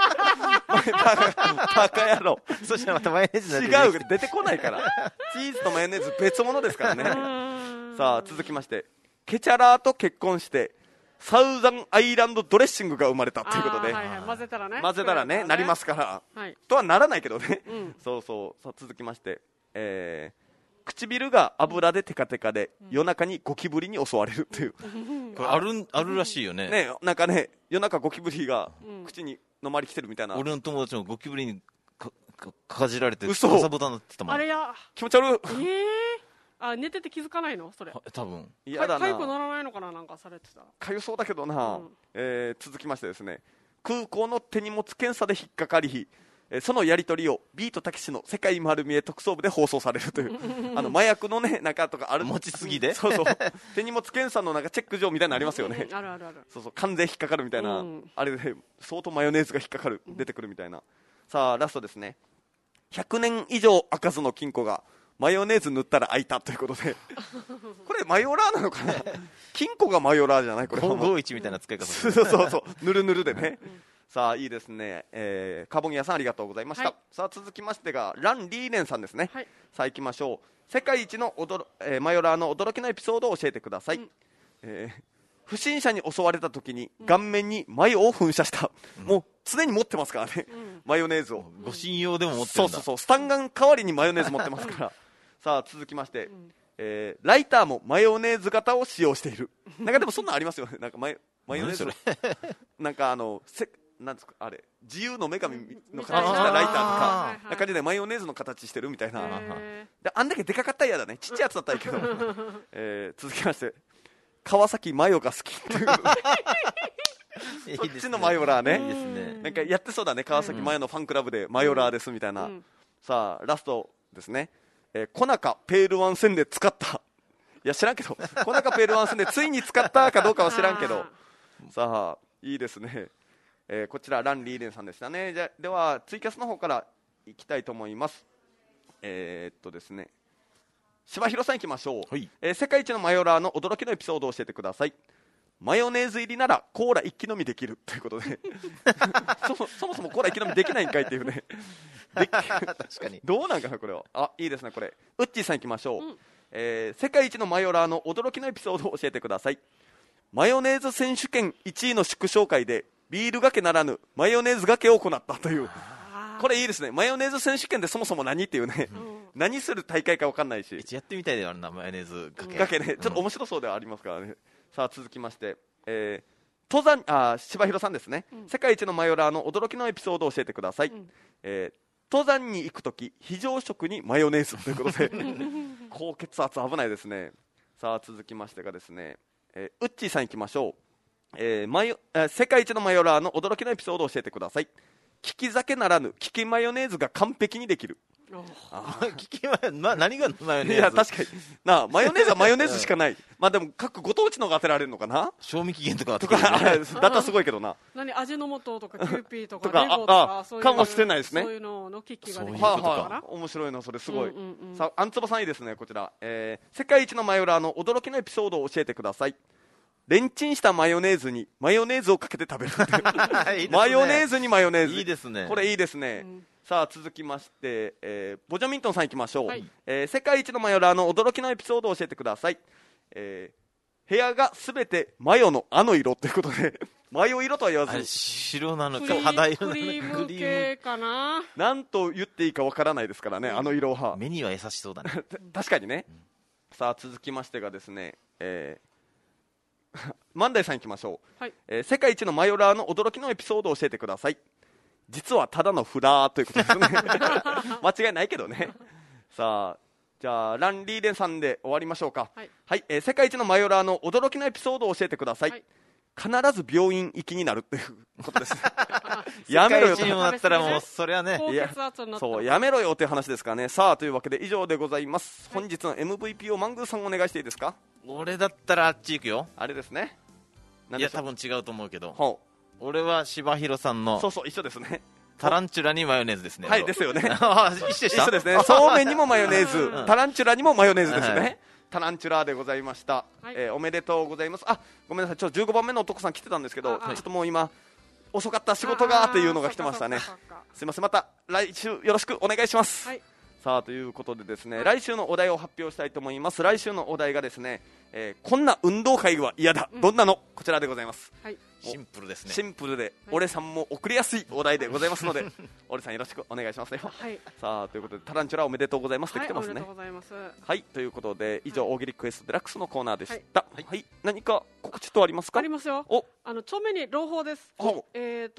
[SPEAKER 1] バカ野郎
[SPEAKER 2] そしたらまたマヨネーズになって
[SPEAKER 1] 違う出てこないからチーズとマヨネーズ別物ですからねさあ続きましてケチャラーと結婚してサウザンアイランドドレッシングが生まれたということで、
[SPEAKER 3] はいはい、混ぜたらね
[SPEAKER 1] 混ぜたらねなりますから、はい、とはならないけどね、うん、そうそうさあ続きまして、えー唇が油でテカテカで、うん、夜中にゴキブリに襲われるという
[SPEAKER 2] これあるあるらしいよね。
[SPEAKER 1] ねなんかね夜中ゴキブリが口に飲まりきてるみたいな、うん、
[SPEAKER 2] 俺の友達もゴキブリに か, か, かじられてかさぶたになってたもん。
[SPEAKER 3] あれや
[SPEAKER 1] 気持ち悪い、
[SPEAKER 3] えー、 あ、寝てて気づかないのそれ。
[SPEAKER 2] 多分
[SPEAKER 1] 嫌だな。
[SPEAKER 3] かゆくならないのかな、なんかされてた。
[SPEAKER 1] かゆそうだけどな、
[SPEAKER 3] うん
[SPEAKER 1] えー続きましてですね、空港の手荷物検査で引っかかり、えーそのやり取りをビートたけしの世界丸見え特捜部で放送されるというあの麻薬のね、なんかとかある
[SPEAKER 2] 持ちすぎで
[SPEAKER 1] そうそう手荷物検査のなんかチェック場みたいなのありますよね。
[SPEAKER 3] うんあるあるある。
[SPEAKER 1] そうそう、完全引っかかるみたいな、
[SPEAKER 3] うん、
[SPEAKER 1] あれで相当マヨネーズが引っかかる、出てくるみたいな。さあラストですね、ひゃくねん以上開かずの金庫がマヨネーズ塗ったら開いたということでこれマヨラーなのかな金庫がマヨラーじゃないこれ
[SPEAKER 2] ごーごーいちみたいな使い方
[SPEAKER 1] そうそうそうぬるぬるでね、うん、さあいいですね、えー、カボンギアさんありがとうございました、はい、さあ続きましてがラン・リーネンさんですね、はい、さあ行きましょう。世界一の驚、えー、マヨラーの驚きのエピソードを教えてください、うん、えー不審者に襲われた時に顔面にマヨを噴射した、うん、もう常に持ってますからね、うん、マヨネーズを
[SPEAKER 2] 護身用でも持ってるんだ。
[SPEAKER 1] そうそうそう、スタンガン代わりにマヨネーズ持ってますからさあ続きまして、うん、えー、ライターもマヨネーズ型を使用しているなんかでもそんなんありますよね、なんかマヨ、マヨネーズなんかあのせなんですかあれ自由の女神の形したライターとかな感じでマヨネーズの形してるみたいな。であんだけでかかったら嫌だね、ちっちゃいやつだったらいいけど、えー、続きまして川崎マヨが好きそっちのマヨラーね、いいですね、なんかやってそうだね、川崎マヨのファンクラブでマヨラーですみたいな、うん、さあラストですね、えー、コナカペールワン戦で使ったいや知らんけどコナカペールワン戦でついに使ったかどうかは知らんけどさあいいですね、えー、こちらラン・リーデンさんでしたね。じゃではツイキャスの方からいきたいと思います。えー、っとですね柴弘さんいきましょう、はい、えー、世界一のマヨラーの驚きのエピソードを教えてください。マヨネーズ入りならコーラ一気飲みできるということでそ, そもそもコーラ一気飲みできないんかいっていうねで確かにどうなんかなこれは。あ、いいですねこれ。ウッチーさんいきましょう、うん、えー、世界一のマヨラーの驚きのエピソードを教えてください。マヨネーズ選手権いちいの祝勝会でビールがけならぬマヨネーズがけを行ったという、これいいですね。マヨネーズ選手権でそもそも何っていうね、うん、何する大会か分かんないし、
[SPEAKER 2] 一やってみたいではあるな、マヨネーズかけ
[SPEAKER 1] がけね、ちょっと面白そうではありますからね、うん、さあ続きまして、えー、登山あ柴弘さんですね、うん、世界一のマヨラーの驚きのエピソードを教えてください、うん、えー、登山に行くとき非常食にマヨネーズということで高血圧危ないですね。さあ続きましてがですね、えー、ウッチーさんいきましょう。えーマヨえー、世界一のマヨラーの驚きのエピソードを教えてください。利き酒ならぬ利きマヨネーズが完璧にできる。
[SPEAKER 2] 利きマヨ、ま、何がマヨネーズ。
[SPEAKER 1] いや確かになあ、マヨネーズはマヨネーズしかないまあでも各ご当地のが当てられるのかな、
[SPEAKER 2] 賞味期限とか
[SPEAKER 1] とかだったらすごいけどな
[SPEAKER 3] 何味の素とかキューピーとか
[SPEAKER 1] とか
[SPEAKER 3] レゴとかそういう
[SPEAKER 1] かもしれないですね。
[SPEAKER 3] そういうのの機器ができる
[SPEAKER 1] はあはあ、面白いなそれすごい、うんうんうん、さあアンツバさんいいですねこちら、えー、世界一のマヨラーの驚きのエピソードを教えてください。レンチンしたマヨネーズにマヨネーズをかけて食べるいい、ね、マヨネーズにマヨネーズ、
[SPEAKER 2] いいですね、
[SPEAKER 1] これいいですね、うん、さあ続きまして、えー、ボジョミントンさんいきましょう、はい、えー、世界一のマヨラーの驚きのエピソードを教えてください。えー、部屋がすべてマヨのあの色ということでマヨ色とは言わず
[SPEAKER 2] 白なのか肌色なのか
[SPEAKER 3] クリーム系かな、
[SPEAKER 1] なんと言っていいかわからないですからね、うん、あの色は
[SPEAKER 2] 目には優しそうだね
[SPEAKER 1] 確かにね、うん、さあ続きましてがですね、えー万代さんいきましょう、はい、えー、世界一のマヨラーの驚きのエピソードを教えてください。実はただのフラーということですね間違いないけどね。さあじゃあラン・リーデンさんで終わりましょうか。はい、はい、えー、世界一のマヨラーの驚きのエピソードを教えてください、はい、必ず病院行きになるということですやめろよと、
[SPEAKER 2] 世界一にもなったらもうそれはね、
[SPEAKER 3] 高血圧になったら
[SPEAKER 1] そうやめろよという話ですからね。さあというわけで以上でございます、はい、本日の エムブイピー をマングーさんお願いしていいですか。
[SPEAKER 2] 俺だったらあっち行くよ。
[SPEAKER 1] あれですね、
[SPEAKER 2] いや多分違うと思うけど、俺は柴弘さんの
[SPEAKER 1] そうそう一緒ですね、
[SPEAKER 2] タランチュラにマヨネーズですね。
[SPEAKER 1] はいですよね
[SPEAKER 2] 一緒でした。
[SPEAKER 1] 一緒ですね、そうめんにもマヨネーズ、うん、タランチュラにもマヨネーズですね、はい、タランチュラでございました、はい、えー、おめでとうございます。あ、ごめんなさい、ちょっとじゅうごばんめの男さん来てたんですけど、ちょっともう今遅かった仕事がっていうのが来てましたね。すいません、また来週よろしくお願いします、はい、さあということでですね、はい、来週のお題を発表したいと思います。来週のお題がですね、えー、こんな運動会は嫌だ、うん、どんなの、こちらでございます、はい、
[SPEAKER 2] シンプルですね。
[SPEAKER 1] シンプルで、はい、俺さんも送りやすいお題でございますので俺さんよろしくお願いしますね、はい、さあということでタランチュラおめでとうございますって来てますね。
[SPEAKER 3] はい、おめでとうございます。
[SPEAKER 1] はい、ということで以上、はい、大喜利クエストデラックスのコーナーでした。はい、はい、何か告知とありますか。
[SPEAKER 3] ありますよ。おあのちょめに朗報です。えーと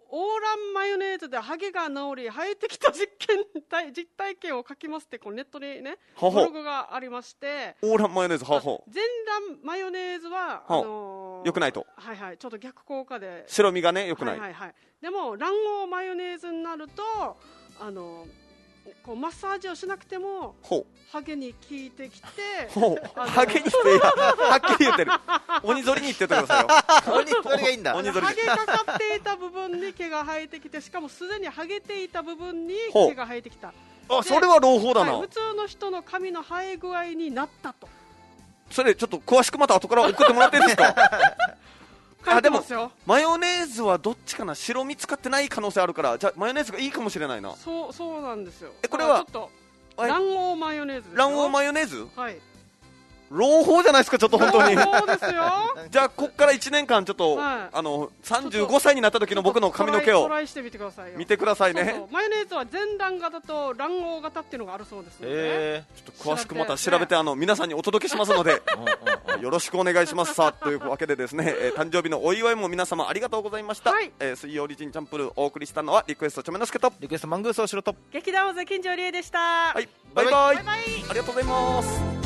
[SPEAKER 3] オーランマヨネーズでハゲが治り生えてきた実験体実体験を書きますってこうネットにねブログがありまして、
[SPEAKER 1] オーランマヨネーズはほ
[SPEAKER 3] 全卵マヨネーズはあの
[SPEAKER 1] ー、よくないと、
[SPEAKER 3] はいはい、ちょっと逆効果で
[SPEAKER 1] 白身がねよくない、
[SPEAKER 3] はいはいはい、でも卵黄マヨネーズになるとあのーこうマッサージをしなくてもハゲに効いてきて、
[SPEAKER 1] ハゲにしてはっきり言ってる鬼ぞりに言っててくださいよ
[SPEAKER 2] 鬼ぞりがいいんだ。
[SPEAKER 3] ハゲかかっていた部分に毛が生えてきて、しかもすでにハゲていた部分に毛が生えてきた。
[SPEAKER 1] あ、それは朗報だな、
[SPEAKER 3] はい、普通の人の髪の生え具合になったと。
[SPEAKER 1] それちょっと詳しくまた後から送ってもらっていいですかあ、でもマヨネーズはどっちかな、白身使ってない可能性あるから、じゃあマヨネーズがいいかもしれないな。
[SPEAKER 3] そうそうなんですよ。
[SPEAKER 1] え、これは
[SPEAKER 3] ちょっと卵黄マヨネーズですよ。
[SPEAKER 1] 卵黄マヨネーズ、
[SPEAKER 3] はい、
[SPEAKER 1] 朗報じゃないですか、ちょっと本当に。
[SPEAKER 3] そうですよ。
[SPEAKER 1] じゃあこっからいちねんかんちょっと、はい、あのさんじゅうごさいになった時の僕の髪の毛を
[SPEAKER 3] トライしてみてくださいよ。
[SPEAKER 1] 見てくださいね。
[SPEAKER 3] そうそう、マヨネーズは全卵型と卵黄型っていうのがあるそうですので、
[SPEAKER 1] えー、ちょっと詳しくまた調べて、あの皆さんにお届けしますのでよろしくお願いします。さあというわけでですね、えー、誕生日のお祝いも皆様ありがとうございました。はい、えー、水曜リジンチャンプルーお送りしたのはリクエストチョメノスケと
[SPEAKER 2] リクエストマングースをしろと
[SPEAKER 3] 劇団大勢金城理恵でした。
[SPEAKER 1] はい、バイバイ、バイバイ、ありがとうございます。